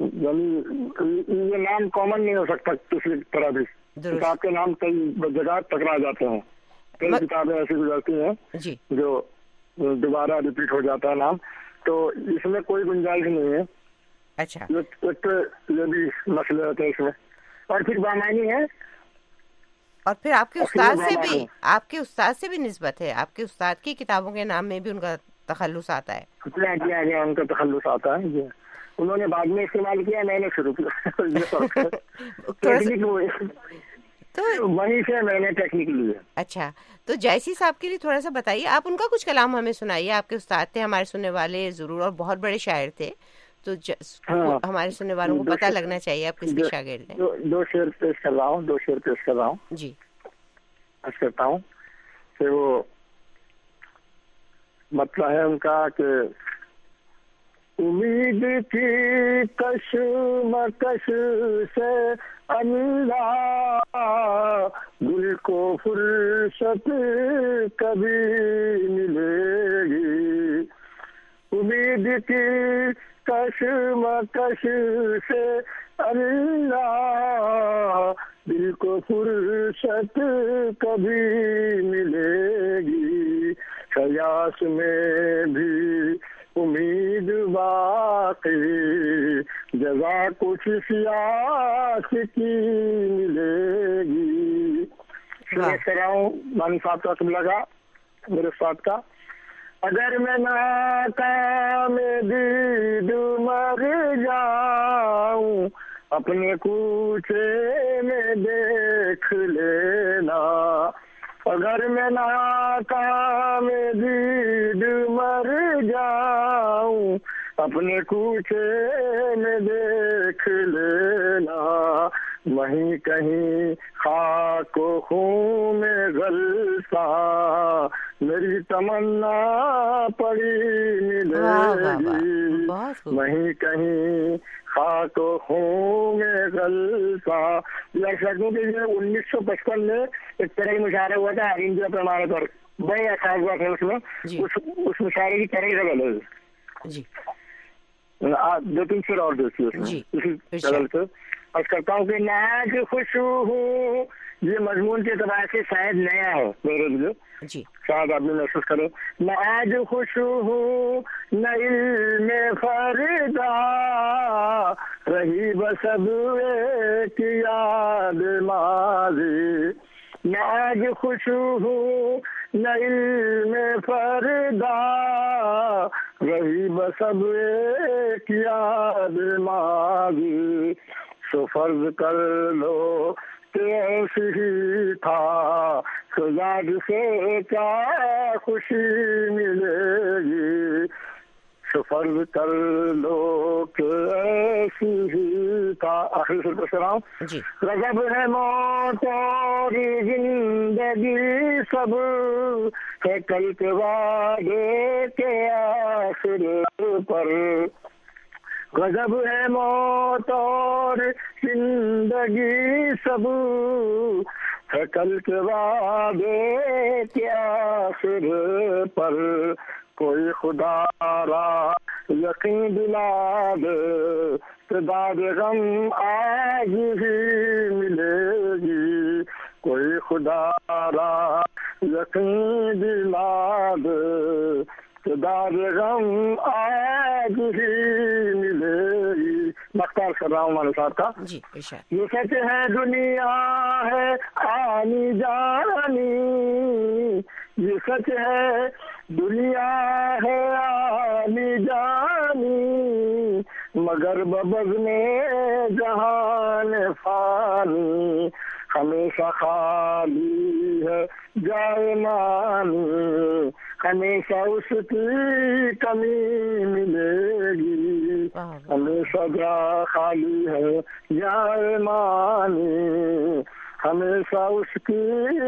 ये नाम कॉमन नहीं हो सकता किसी तरह भी। किताब के नाम कई जगह टकरा जाते हैं, कई किताबें ऐसी गुजरती हैं जी जो दोबारा रिपीट हो जाता है नाम, तो इसमें कोई गुंजाइश नहीं है। अच्छा, ये भी मसले होते हैं इसमें। और फिर बामानी है, और फिर आपके उस्ताद से भी निस्बत है, आपके उस्ताद की किताबों के नाम में भी उनका तखल्लुस आता है। उनका तखल्लुस आता है, उन्होंने बाद में इस्तेमाल किया, मैंने शुरू किया। तो वहीं से मैंने टेक्निक ली है। अच्छा, तो जैसी साहब के लिए थोड़ा सा बताइए, आप उनका कुछ कलाम हमें सुनाइए। आपके उस्ताद थे, हमारे सुनने वाले जरूर, और बहुत बड़े शायर थे, तो हमारे सुनने वालों को पता लगना चाहिए आप किसके शागिर्द हैं। 2 शेर पेश कर रहा हूँ, जी करता हूँ कि वो मतलब है उनका कि उम्मीद की कशमकश से अल्लाह गुल को फुर्सत कभी मिलेगी। उम्मीद की कशमकश से अल्लाह दिल को फुर्सत कभी मिलेगी। सयास में भी उम्मीद बाकी, जज़ा कुछ सियास की मिलेगी। मानी साहब का लगा मेरे साथ का, अगर मैं नाकाम दीद मर जाऊं अपने कूचे में देख लेना। अगर मैं नाकाम दीद मर जाऊं अपने कूचे में देख लेना। वहीं कहीं खाक खून में गलसा मेरी तमन्ना पड़ी मिलेगी। वहीं कहीं खाक खून में गलसा। लड़कों के लिए 1955 में एक तरह की मुशायरा हुआ था इंडिया पैमाने पर, बड़े अच्छा हुआ था उसमें। उस मुशायरे की तरह से बदल जी 2-3 शेर और देखिए इसी तरह से। आज करता हूँ कि नाज खुशू हूँ, ये मजमून के एतबार से शायद नया है मेरे लिए, शायद आप भी महसूस करें। न आज खुशू हूँ न इल्म फरदा, रही बस अब एक याद माज़ी। न आज खुशू हूँ न इल्म फरदा, رہی بس اب ایک یاد ماضی، سو فرض کر لو کہ ایسی ہی تھا، تو یاد سے کیا خوشی ملے گی، سو فرض کر لو کہ ایسی ہی تھا. آخری سر پہ سلام. غضب ہے موت اور زندگی سب ہے کل کے وعدے کے آخر پر، غضب ہے موت اور زندگی سب ہے کل کے وعدے کے آخر پر، کوئی خدا را یقین دلا دے کہ داد غم آج ہی ملے گی، کوئی خدا را یقین دلا دے کہ داد غم آج ہی ملے گی. مختار کر رہا ہوں ہمارے صاحب کا. یہ سچ ہے دنیا ہے آنی جانی، یہ سچ ہے دنیا ہے آنی جانی، مگر ببزم جہان فانی، ہمیشہ خالی ہے جائے مانی، ہمیشہ اس کی کمی ملے گی، ہمیشہ جا خالی ہے جائے مانی، ہمیشہ اس کی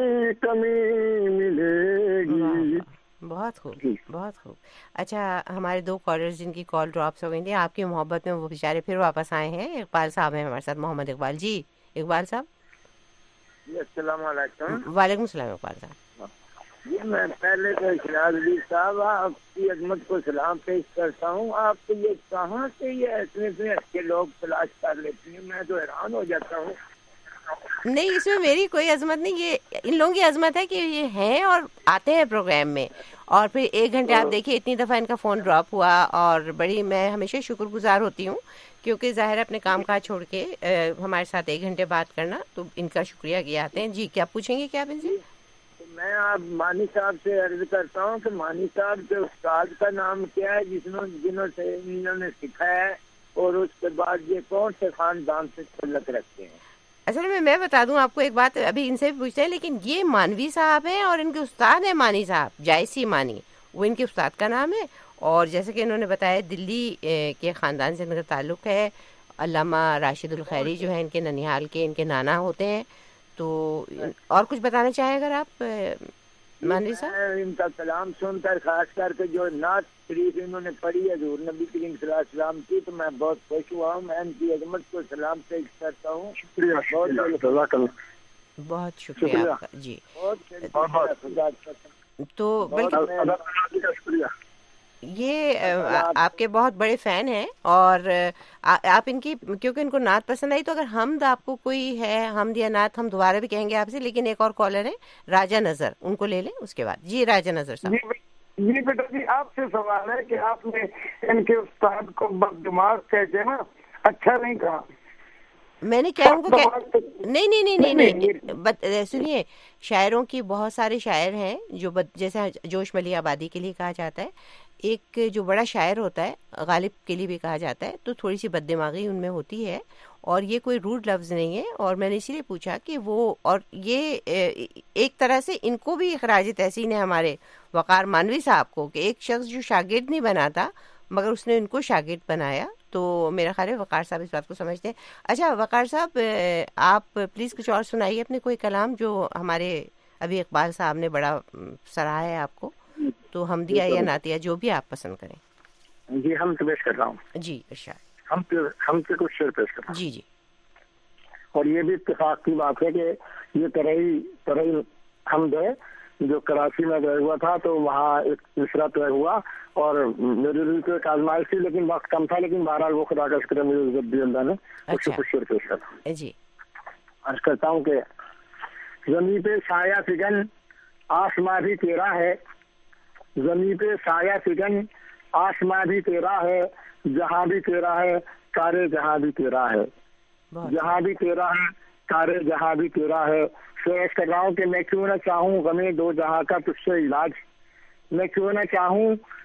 کمی ملے گی. بہت خوب، بہت خوب. اچھا، ہمارے 2 کالرز جن کی کال ڈراپس ہو گئی تھی، آپ کی محبت میں وہ بیچارے پھر واپس آئے ہیں. اقبال صاحب ہیں ہمارے ساتھ، محمد اقبال. جی اقبال صاحب. جی السلام علیکم. وعلیکم السلام اقبال صاحب. جی میں پہلے تو شراز علی صاحب آپ کی عظمت کو سلام پیش کرتا ہوں. آپ کو یہ کہاں سے یہ اتنے اچھے لوگ تلاش کر لیتے ہیں، میں تو حیران ہو جاتا ہوں. نہیں، اس میں میری کوئی عظمت نہیں، یہ ان لوگوں کی عظمت ہے کہ یہ ہیں اور آتے ہیں پروگرام میں، اور پھر 1 گھنٹے آپ دیکھیے اتنی دفعہ ان کا فون ڈراپ ہوا، اور بڑی میں ہمیشہ شکر گزار ہوتی ہوں کیونکہ ظاہر اپنے کام کاج چھوڑ کے ہمارے ساتھ 1 گھنٹے بات کرنا، تو ان کا شکریہ کیا آتے ہیں. جی کیا پوچھیں گے کیا آپ ان سے؟ میں آپ مانی صاحب سے عرض کرتا ہوں کہ مانی صاحب کے استاد کا نام کیا ہے جنہوں سے انہوں نے سکھا ہے، اور اس کے بعد یہ کون سے خاندان سے تعلق رکھتے ہیں؟ اصل میں بتا دوں آپ کو ایک بات، ابھی ان سے بھی پوچھتے ہیں، لیکن یہ مانوی صاحب ہیں اور ان کے استاد ہیں مانی صاحب، جائسی مانی، وہ ان کے استاد کا نام ہے. اور جیسے کہ انہوں نے بتایا دلی کے خاندان سے ان کا تعلق ہے. علامہ راشد الخیری جو ہیں ان کے ننیہال کے ان کے نانا ہوتے ہیں. تو اور کچھ بتانا چاہیں اگر آپ مانوی صاحب؟ ان کا کلام سن کر، خاص کر کے جو نعت شریف انہوں نے پڑھی ہے حضور نبی کریم صلی اللہ علیہ وسلم کی، تو میں بہت خوش ہوا ہوں. میں ان کی عظمت کو سلام پیش کرتا ہوں. شکریہ، بہت شکریہ آپ کا. جی تو شکریہ. یہ آپ کے بہت بڑے فین ہیں، اور آپ ان کی کیونکہ ان کو نعت پسند آئی، تو اگر حمد آپ کو کوئی ہے، حمد یا نعت، ہم دوبارہ بھی کہیں گے آپ سے. لیکن ایک اور کالر ہے راجہ نظر، ان کو لے لیں اس کے بعد. جی راجہ نظر صاحب. جی بیٹا جی، آپ سے سوال ہے کہ آپ نے ان کے استاد کو بد دماغ کہتے نا، اچھا نہیں کہا. میں نے کیا ان کو نہیں سنیے، شاعروں کی بہت سارے شاعر ہیں جو جیسے جوش ملی آبادی کے لیے کہا جاتا ہے، ایک جو بڑا شاعر ہوتا ہے غالب کے لیے بھی کہا جاتا ہے، تو تھوڑی سی بد دماغی ان میں ہوتی ہے، اور یہ کوئی روڈ لفظ نہیں ہے. اور میں نے اسی لیے پوچھا کہ وہ، اور یہ ایک طرح سے ان کو بھی خراج تحسین ہے ہمارے وقار مانوی صاحب کو، کہ ایک شخص جو شاگرد نہیں بناتا مگر اس نے ان کو شاگرد بنایا. تو میرا خیال ہے وقار صاحب اس بات کو سمجھتے ہیں. اچھا وقار صاحب، آپ پلیز کچھ اور سنائیے اپنے کوئی کلام جو ہمارے ابھی اقبال صاحب نے بڑا سراہا ہے آپ کو، تو حمدیہ یا نعتیہ جو بھی آپ پسند کریں. جی ہم سے پیش کر رہا ہوں. جی ارشاد. ہم سے کچھ شعر پیش کر رہا ہوں. جی جی. اور یہ بھی اتفاق کی بات ہے کہ یہ ترئی حمد ہے جو کراچی میں طے ہوا تھا، تو وہاں ایک مصرع طے ہوا، اور میرے لیے تو ایک آزمائش تھی لیکن وقت کم تھا، لیکن بہرحال وہ خدا کا شکر ہے مجھے عزت دی اللہ نے. اس سے کچھ شعر پیش کر رہا ہوں. جی عرض کرتا ہوں کہ زمین پہ سایہ فگن آسماں بھی تیرا ہے، زمین پہ سایہ فگن آسماں بھی تیرا ہے، جہاں بھی تیرا ہے کارے جہاں بھی تیرا ہے، جہاں بھی تیرا ہے کارے جہاں بھی تیرا ہے. سوچ کر رہا ہوں کہ میں کیوں نہ چاہوں غمے 2 جہاں کا تجھ سے علاج، میں کیوں نہ چاہوں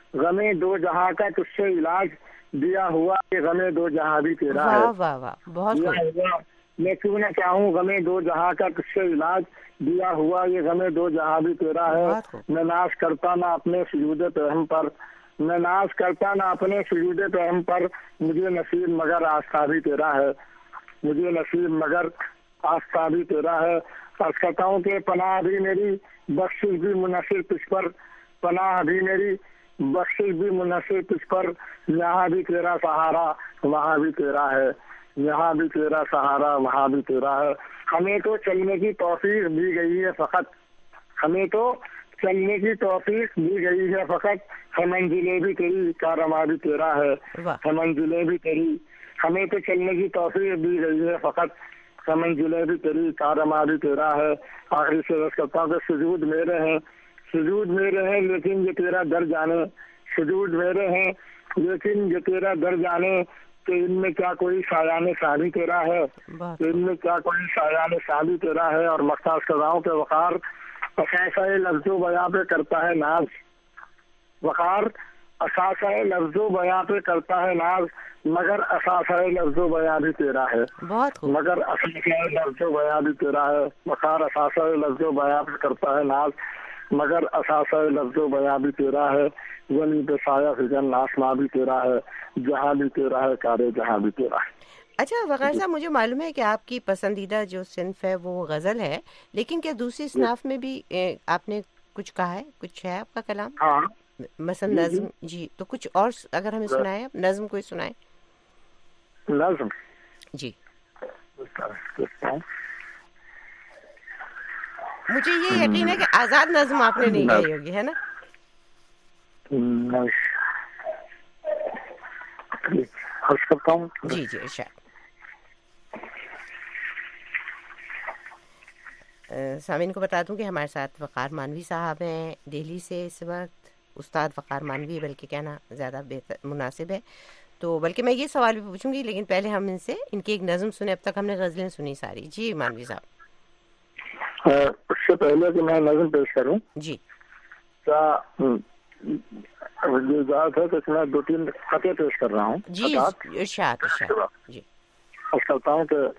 غمے دو جہاں کا تجھ سے علاج دیا ہوا کہ غمے دو جہاں بھی تیرا ہے. واہ واہ واہ بہت خوب. میں کیوں نہ چاہوں غمے دو جہاں کا تجھ سے علاج دیا ہوا یہ غمے دو جہاں بھی تیرا ہے. میں ناز کرتا نہ اپنے سجود پہم پر, میں ناز کرتا نہ اپنے سجود پہم پر, مجھے نصیب مگر آستہ بھی تیرا ہے, مجھے نصیب مگر آستہ بھی تیرا ہے. عرض کرتا ہوں کہ پناہ بھی میری بخشش بھی منحصر تجھ پر, پناہ بھی میری بخشش بھی منحصر تجھ پر, یہاں بھی تیرا سہارا وہاں بھی تیرا ہے, یہاں بھی تیرا سہارا وہاں بھی تیرا ہے. ہمیں تو چلنے کی توفیق دی گئی ہے فقط, ہمیں تو چلنے کی توفیق دی گئی ہے فقط, ہے منزلیں بھی تیری کارواں بھی تیرا ہے, ہے منزلیں بھی تیری, ہمیں تو چلنے کی توفیق دی گئی ہے فقط, ہے منزلیں بھی تیری کارواں بھی تیرا ہے. آخری سے عرض کرتا ہوں کہ سجود میرے ہیں, سجود میرے ہیں لیکن یہ تیرا در جانے, سجود میرے ہیں لیکن یہ تیرا در جانے کہ ان میں کیا کوئی شایان ثانی تیرا ہے, ان میں کیا کوئی شایان ثانی تیرا ہے. اور مختص کراؤں کہ وقار اثاثہ لفظ و بیاں پہ کرتا ہے ناز, وقار اثاثہ لفظ و بیاں پہ کرتا ہے ناز, مگر اثاثہ لفظ و بیاں بھی تیرا ہے, مگر اثاثہ لفظ و بیاں بھی تیرا ہے. وقار اثاثہ لفظ و بیاں پہ کرتا ہے ناز, مگر اثاثہ لفظ و بیاں بھی تیرا ہے. زمین پہ سایہ فکن آسماں بھی تیرا ہے, جہاں بھی تیرا ہے کارے جہاں بھی تیرا ہے. اچھا وقار صاحب, مجھے معلوم ہے کہ آپ کی پسندیدہ جو صنف ہے وہ غزل ہے, لیکن کیا دوسری صناف میں بھی آپ نے کچھ کہا ہے, کچھ ہے آپ کا کلام؟ ہاں مثلا نظم. جی تو کچھ اور اگر ہمیں سنائے, نظم کوئی سنائے. نظم جی مجھے یہ یقین ہے کہ آزاد نظم آپ نے نہیں گائی ہوگی, ہے نا؟ جی جی ارشاد. سامعین کو بتا دوں کہ ہمارے ساتھ وقار مانوی صاحب ہیں دہلی سے اس وقت. استاد وقار مانوی بلکہ کہنا زیادہ مناسب ہے, تو بلکہ میں یہ سوال بھی پوچھوں گی, لیکن پہلے ہم ان سے ان کی ایک نظم سنیں. اب تک ہم نے غزلیں سنی ساری. جی مانوی صاحب. اس سے پہلے کہ میں نظم پیش کروں, جی کیا یہ اجازت ہے کہ میں 2-3 خطے پیش کر رہا ہوں؟ جی ارشاد ارشاد. جی عرض کرتا ہوں کہ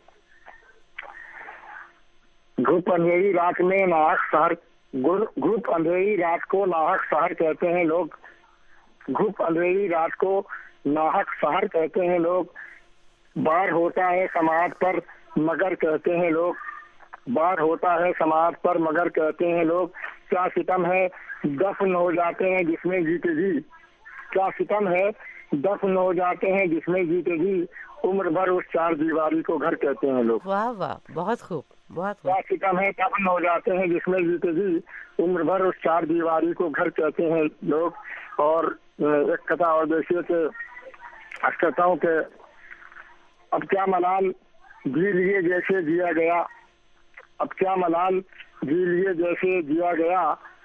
گھپ اندھیری رات میں ناحق سحر, گھپ اندھیری رات کو ناحق سحر کہتے ہیں لوگ, گھپ اندھیری رات کو ناحق سحر کہتے ہیں لوگ. بار ہوتا ہے سماعت پر مگر کہتے ہیں لوگ, بار ہوتا ہے سماعت پر مگر کہتے ہیں لوگ. کیا ستم ہے دفن ہو جاتے ہیں جس میں جیتے جی, کیا ستم ہے دفن ہو جاتے ہیں جس میں جیتے جی, عمر بھر اس چار دیواری کو گھر کہتے ہیں لوگ. واہ واہ بہت خوب بہت خوب. کیا ستم ہے دفن ہو جاتے ہیں جس میں جیتے جی, عمر بھر اس چار دیواری کو گھر کہتے ہیں لوگ. اور ایک قطعہ اور دیکھیے کہ کہتا ہوں کہ اب کیا ملال جی لیے جیسے جیا گیا, اب کیا ملال جی لیے جیسے جیا گیا,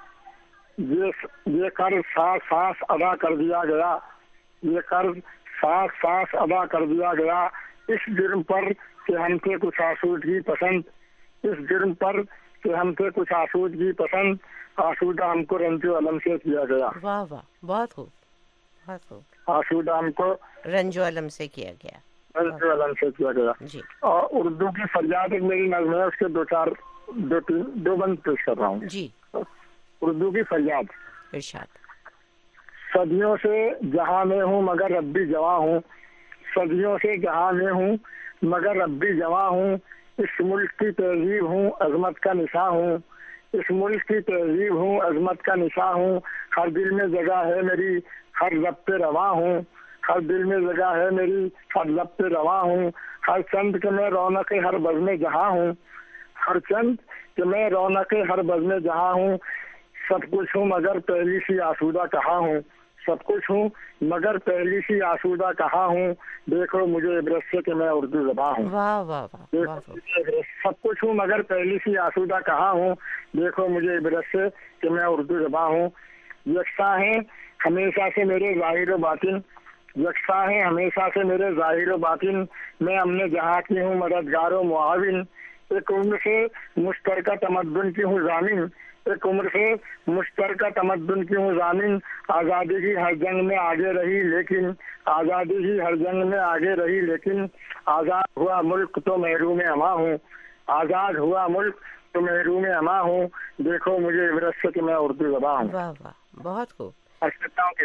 یہ قرض سانس سانس ادا کر دیا گیا, یہ قرض سانس سانس ادا کر دیا گیا. اس جرم پر کہ ہم سے کچھ آسودگی پسند, اس جرم پر کہ ہم سے کچھ آسودگی پسند, آسودہ ہم کو رنج و علم سے کیا گیا. واہ واہ بہت خوب بہت خوب. آسودہ ہم کو رنج و علم سے کیا گیا, رنج و علم سے کیا گیا. جی. اور اردو کی فریاد ایک میری نظم ہے, اس کے 2 بند پیش کر رہا ہوں. جی. اردو کی فریاد. ارشاد. صدیوں سے جہاں میں ہوں مگر اب بھی جواں ہوں, صدیوں سے جہاں میں ہوں مگر اب بھی جواں ہوں. اس ملک کی تہذیب ہوں عظمت کا نشاں ہوں, اس ملک کی تہذیب ہوں عظمت کا نشاں ہوں. ہر دل میں جگہ ہے میری ہر لب پہ رواں ہوں, ہر دل میں جگہ ہے میری ہر لب پہ رواں ہوں. ہر چند کے میں رونق ہر بزم جہاں ہوں, ہر چند کہ میں رونق ہر بزم جہاں ہوں. سب کچھ ہوں مگر پہلی سی آسودہ کہاں ہوں, سب کچھ ہوں مگر پہلی سی آسودہ کہاں ہوں. دیکھو مجھے عبرت سے کہ میں اردو زباں ہوں. واہ واہ واہ. سب کچھ ہوں مگر پہلی سی آسودہ کہاں ہوں. دیکھو مجھے عبرت سے کہ میں اردو زباں ہوں. یکساں ہیں ہمیشہ سے میرے ظاہر و باطن, یکساں ہیں ہمیشہ سے میرے ظاہر و باطن. میں امن جہاں کی ہوں مددگار و معاون, ایک عمر سے مشترکہ تمدن کی ہوں ضامن, ایک عمر سے مشترکہ تمدن کی ہوں ضامن، آزادی کی ہر جنگ میں آگے رہی لیکن آزادی کی ہر جنگ میں آگے رہی لیکن آزاد ہوا ملک تو محروم اما ہوں، آزاد ہوا ملک تو محروم اما ہوں، دیکھو مجھے عبرت سے کہ میں اردو زباں ہوں۔ واہ واہ، بہت خوب۔ عرض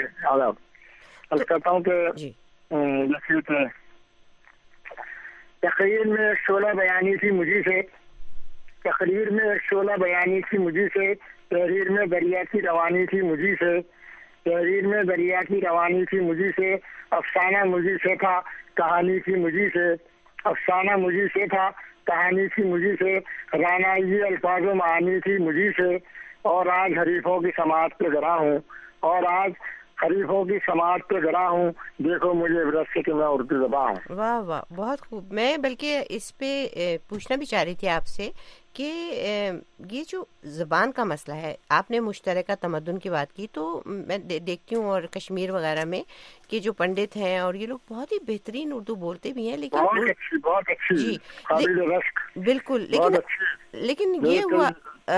کرتا ہوں کہ تقریر میں ایک شعلہ بیانی تھی مجھے سے، تقریر میں ایک شعلہ بیانی تھی مجھے سے، تحریر میں دریا کی روانی تھی مجھے سے، تحریر میں دریا کی روانی تھی مجھے سے، افسانہ مجھے سے تھا کہانی تھی مجھے سے، افسانہ مجھے سے تھا کہانی تھی مجھے سے، رانائی الفاظ و معانی تھی مجھے سے، اور آج حریفوں کی سماعت پہ گرا ہوں، اور آج حریفوں کی سماعت پہ گرا ہوں، دیکھو مجھے عبرت سے کہ میں اردو زباں ہوں۔ واہ واہ، بہت خوب۔ میں بلکہ اس پہ پوچھنا بھی چاہ رہی تھی آپ سے کہ یہ جو زبان کا مسئلہ ہے، آپ نے مشترکہ تمدن کی بات کی، تو میں دیکھتی ہوں اور کشمیر وغیرہ میں کہ جو پنڈت ہیں اور یہ لوگ بہت ہی بہترین اردو بولتے بھی ہیں، لیکن بہت اچھی جی بالکل، لیکن یہ ہوا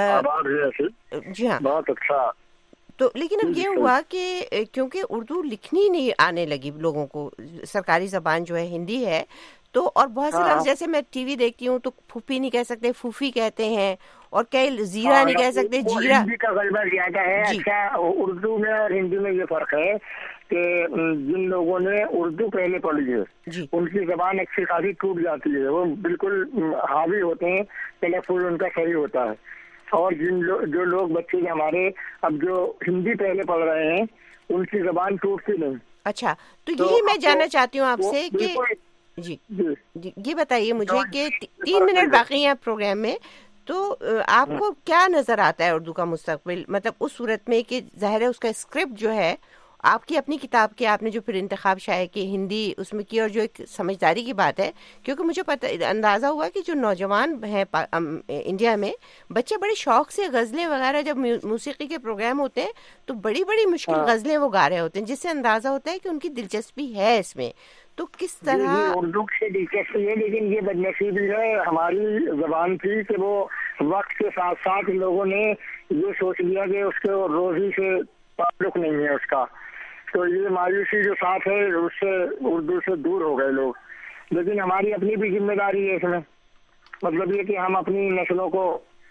جی ہاں بہت اچھا، تو لیکن اب یہ ہوا کہ کیونکہ اردو لکھنی نہیں آنے لگی لوگوں کو، سرکاری زبان جو ہے ہندی ہے، تو اور بہت سے لفظ جیسے میں ٹی وی دیکھتی ہوں تو پھوپھی نہیں کہہ سکتے، پھوفی کہتے ہیں، اور کئی زیرہ نہیں کہہ سکتے، جیرا۔ ہندی کا غلبہ زیادہ ہے۔ اچھا، اردو میں اور ہندی میں یہ فرق ہے کہ جن لوگوں نے اردو پہلے پڑھی ہے ان کی زبان اچھی خاصی ٹوٹ جاتی ہے، وہ بالکل حاوی ہوتے ہیں، تلفظ ان کا صحیح ہوتا ہے، اور جو لوگ بچے ہمارے اب جو ہندی پہلے پڑھ رہے ہیں ان کی زبان ٹوٹتی نہیں۔ اچھا، تو یہی میں جاننا چاہتی ہوں آپ سے کہ جی یہ بتائیے مجھے کہ 3 منٹ باقی ہیں پروگرام میں، تو آپ کو کیا نظر آتا ہے اردو کا مستقبل، مطلب اس صورت میں کہ ظاہر ہے اس کا اسکرپٹ جو ہے آپ کی اپنی کتاب کے، آپ نے جو پھر انتخاب شائع کی ہندی اس میں کی، اور جو ایک سمجھداری کی بات ہے، کیونکہ مجھے اندازہ ہوا کہ جو نوجوان ہیں انڈیا میں، بچے بڑے شوق سے غزلیں وغیرہ جب موسیقی کے پروگرام ہوتے ہیں تو بڑی بڑی مشکل غزلیں وہ گا رہے ہوتے ہیں، جس سے اندازہ ہوتا ہے کہ ان کی دلچسپی ہے اس میں۔ تو کس طرح اردو سے دلچسپی ہے، لیکن یہ بدنصیبی ہے ہماری زبان کی کہ وہ وقت کے ساتھ ساتھ لوگوں نے یہ سوچ لیا کہ اس کے روزی سے تعلق نہیں ہے اس کا، تو یہ مایوسی جو ساتھ ہے اس سے اردو سے دور ہو گئے لوگ۔ لیکن ہماری اپنی بھی ذمہ داری ہے اس میں، مطلب یہ کہ ہم اپنی نسلوں کو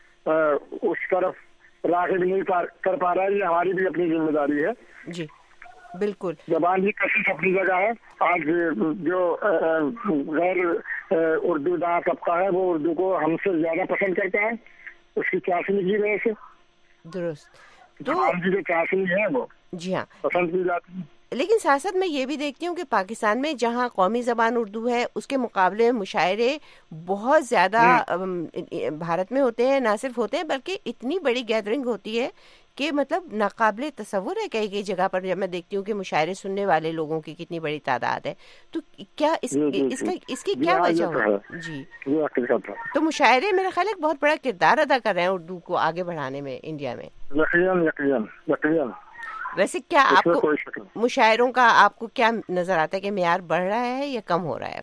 اس طرف راغب نہیں کر پا رہا ہے، یہ ہماری بھی اپنی ذمہ داری ہے۔ جی بالکل، زبان کی کشش اپنی جگہ ہے۔ آج جو غیر اردو داں طبقہ ہے وہ اردو کو ہم سے زیادہ پسند کرتا ہے، اس کی چاشنی کی وجہ سے۔ درست، زبان کی جو چاشنی ہے وہ جی ہاں پسند کی جاتی ہے۔ لیکن ساتھ ساتھ میں یہ بھی دیکھتی ہوں کہ پاکستان میں جہاں قومی زبان اردو ہے، اس کے مقابلے مشاعرے بہت زیادہ بھارت میں ہوتے ہیں، نہ صرف ہوتے ہیں بلکہ اتنی بڑی گیدرنگ ہوتی ہے کہ مطلب ناقابل تصور ہے کئی کئی جگہ پر جب میں دیکھتی ہوں کہ مشاعرے سننے والے لوگوں کی کتنی بڑی تعداد ہے، تو کیا اس کی کیا وجہ ہو؟ جی، تو مشاعرے میرا خیال ہے بہت بڑا کردار ادا کر رہے ہیں اردو کو آگے بڑھانے میں انڈیا میں۔ یقیناً۔ ویسے کیا آپ کو مشاعروں کا آپ کو کیا نظر آتا ہے کہ معیار بڑھ رہا ہے یا کم ہو رہا ہے؟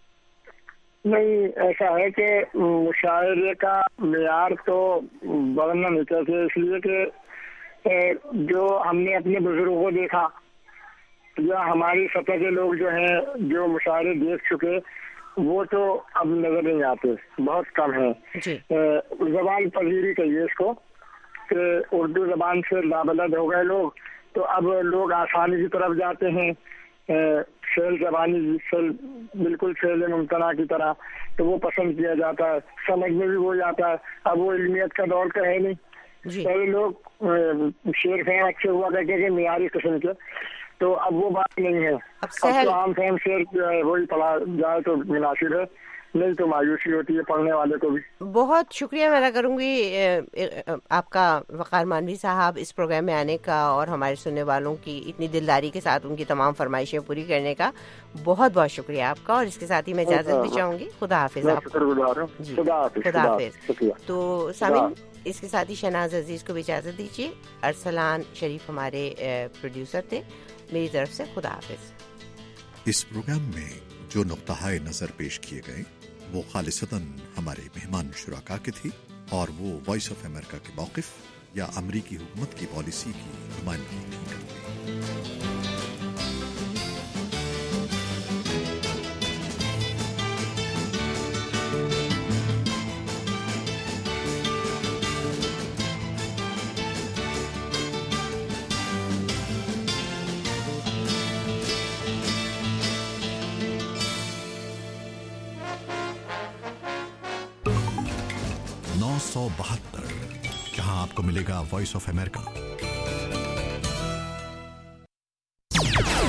نہیں، ایسا ہے کہ مشاعرے کا معیار تو بڑھنا نہیں چاہیے، اس لیے کہ جو ہم نے اپنے بزرگوں کو دیکھا یا ہماری سطح کے لوگ جو ہیں جو مشاعرے دیکھ چکے وہ تو اب نظر نہیں آتے، بہت کم ہیں۔ زبان پذیری کہیے اس کو کہ اردو زبان سے لابلد ہو گئے لوگ، تو اب لوگ آسانی کی طرف جاتے ہیں، فعل زبانی بالکل فعل ممتنع کی طرح، تو وہ پسند کیا جاتا ہے، سمجھ میں بھی وہ جاتا ہے۔ اب وہ علمیت کا دور تو ہے نہیں، پہلے لوگ شعر فہم اچھے ہوا کرتے تھے معیاری قسم کے، تو اب وہ بات نہیں ہے، اب تو عام فہم شعر جو ہے وہی پڑھا جائے تو مناسب ہے، نہیں تو مایوسی ہوتی ہے پڑھنے والے کو بھی۔ بہت شکریہ میں کروں گی آپ کا وقار مانوی صاحب اس پروگرام میں آنے کا اور ہمارے سننے والوں کی اتنی دلداری کے ساتھ ان کی تمام فرمائشیں پوری کرنے کا، بہت بہت شکریہ آپ کا، اور اس کے ساتھ ہی میں اجازت بھی چاہوں گی۔ خدا حافظ آپ کو۔ جی خدا حافظ۔ تو سامعین اس کے ساتھ ہی شہناز عزیز کو بھی اجازت دیجیے۔ ارسلان شریف ہمارے پروڈیوسر تھے، میری طرف سے خدا حافظ۔ اس پروگرام میں جو نقطہ نظر پیش کیے گئے وہ خالصتاً ہمارے مہمان شرکا کے تھی، اور وہ وائس آف امریکہ کے موقف या अमरीकी हुकूमत की पॉलिसी की नुमाइंदगी नहीं करते। जहां आपको मिलेगा वॉइस ऑफ अमेरिका,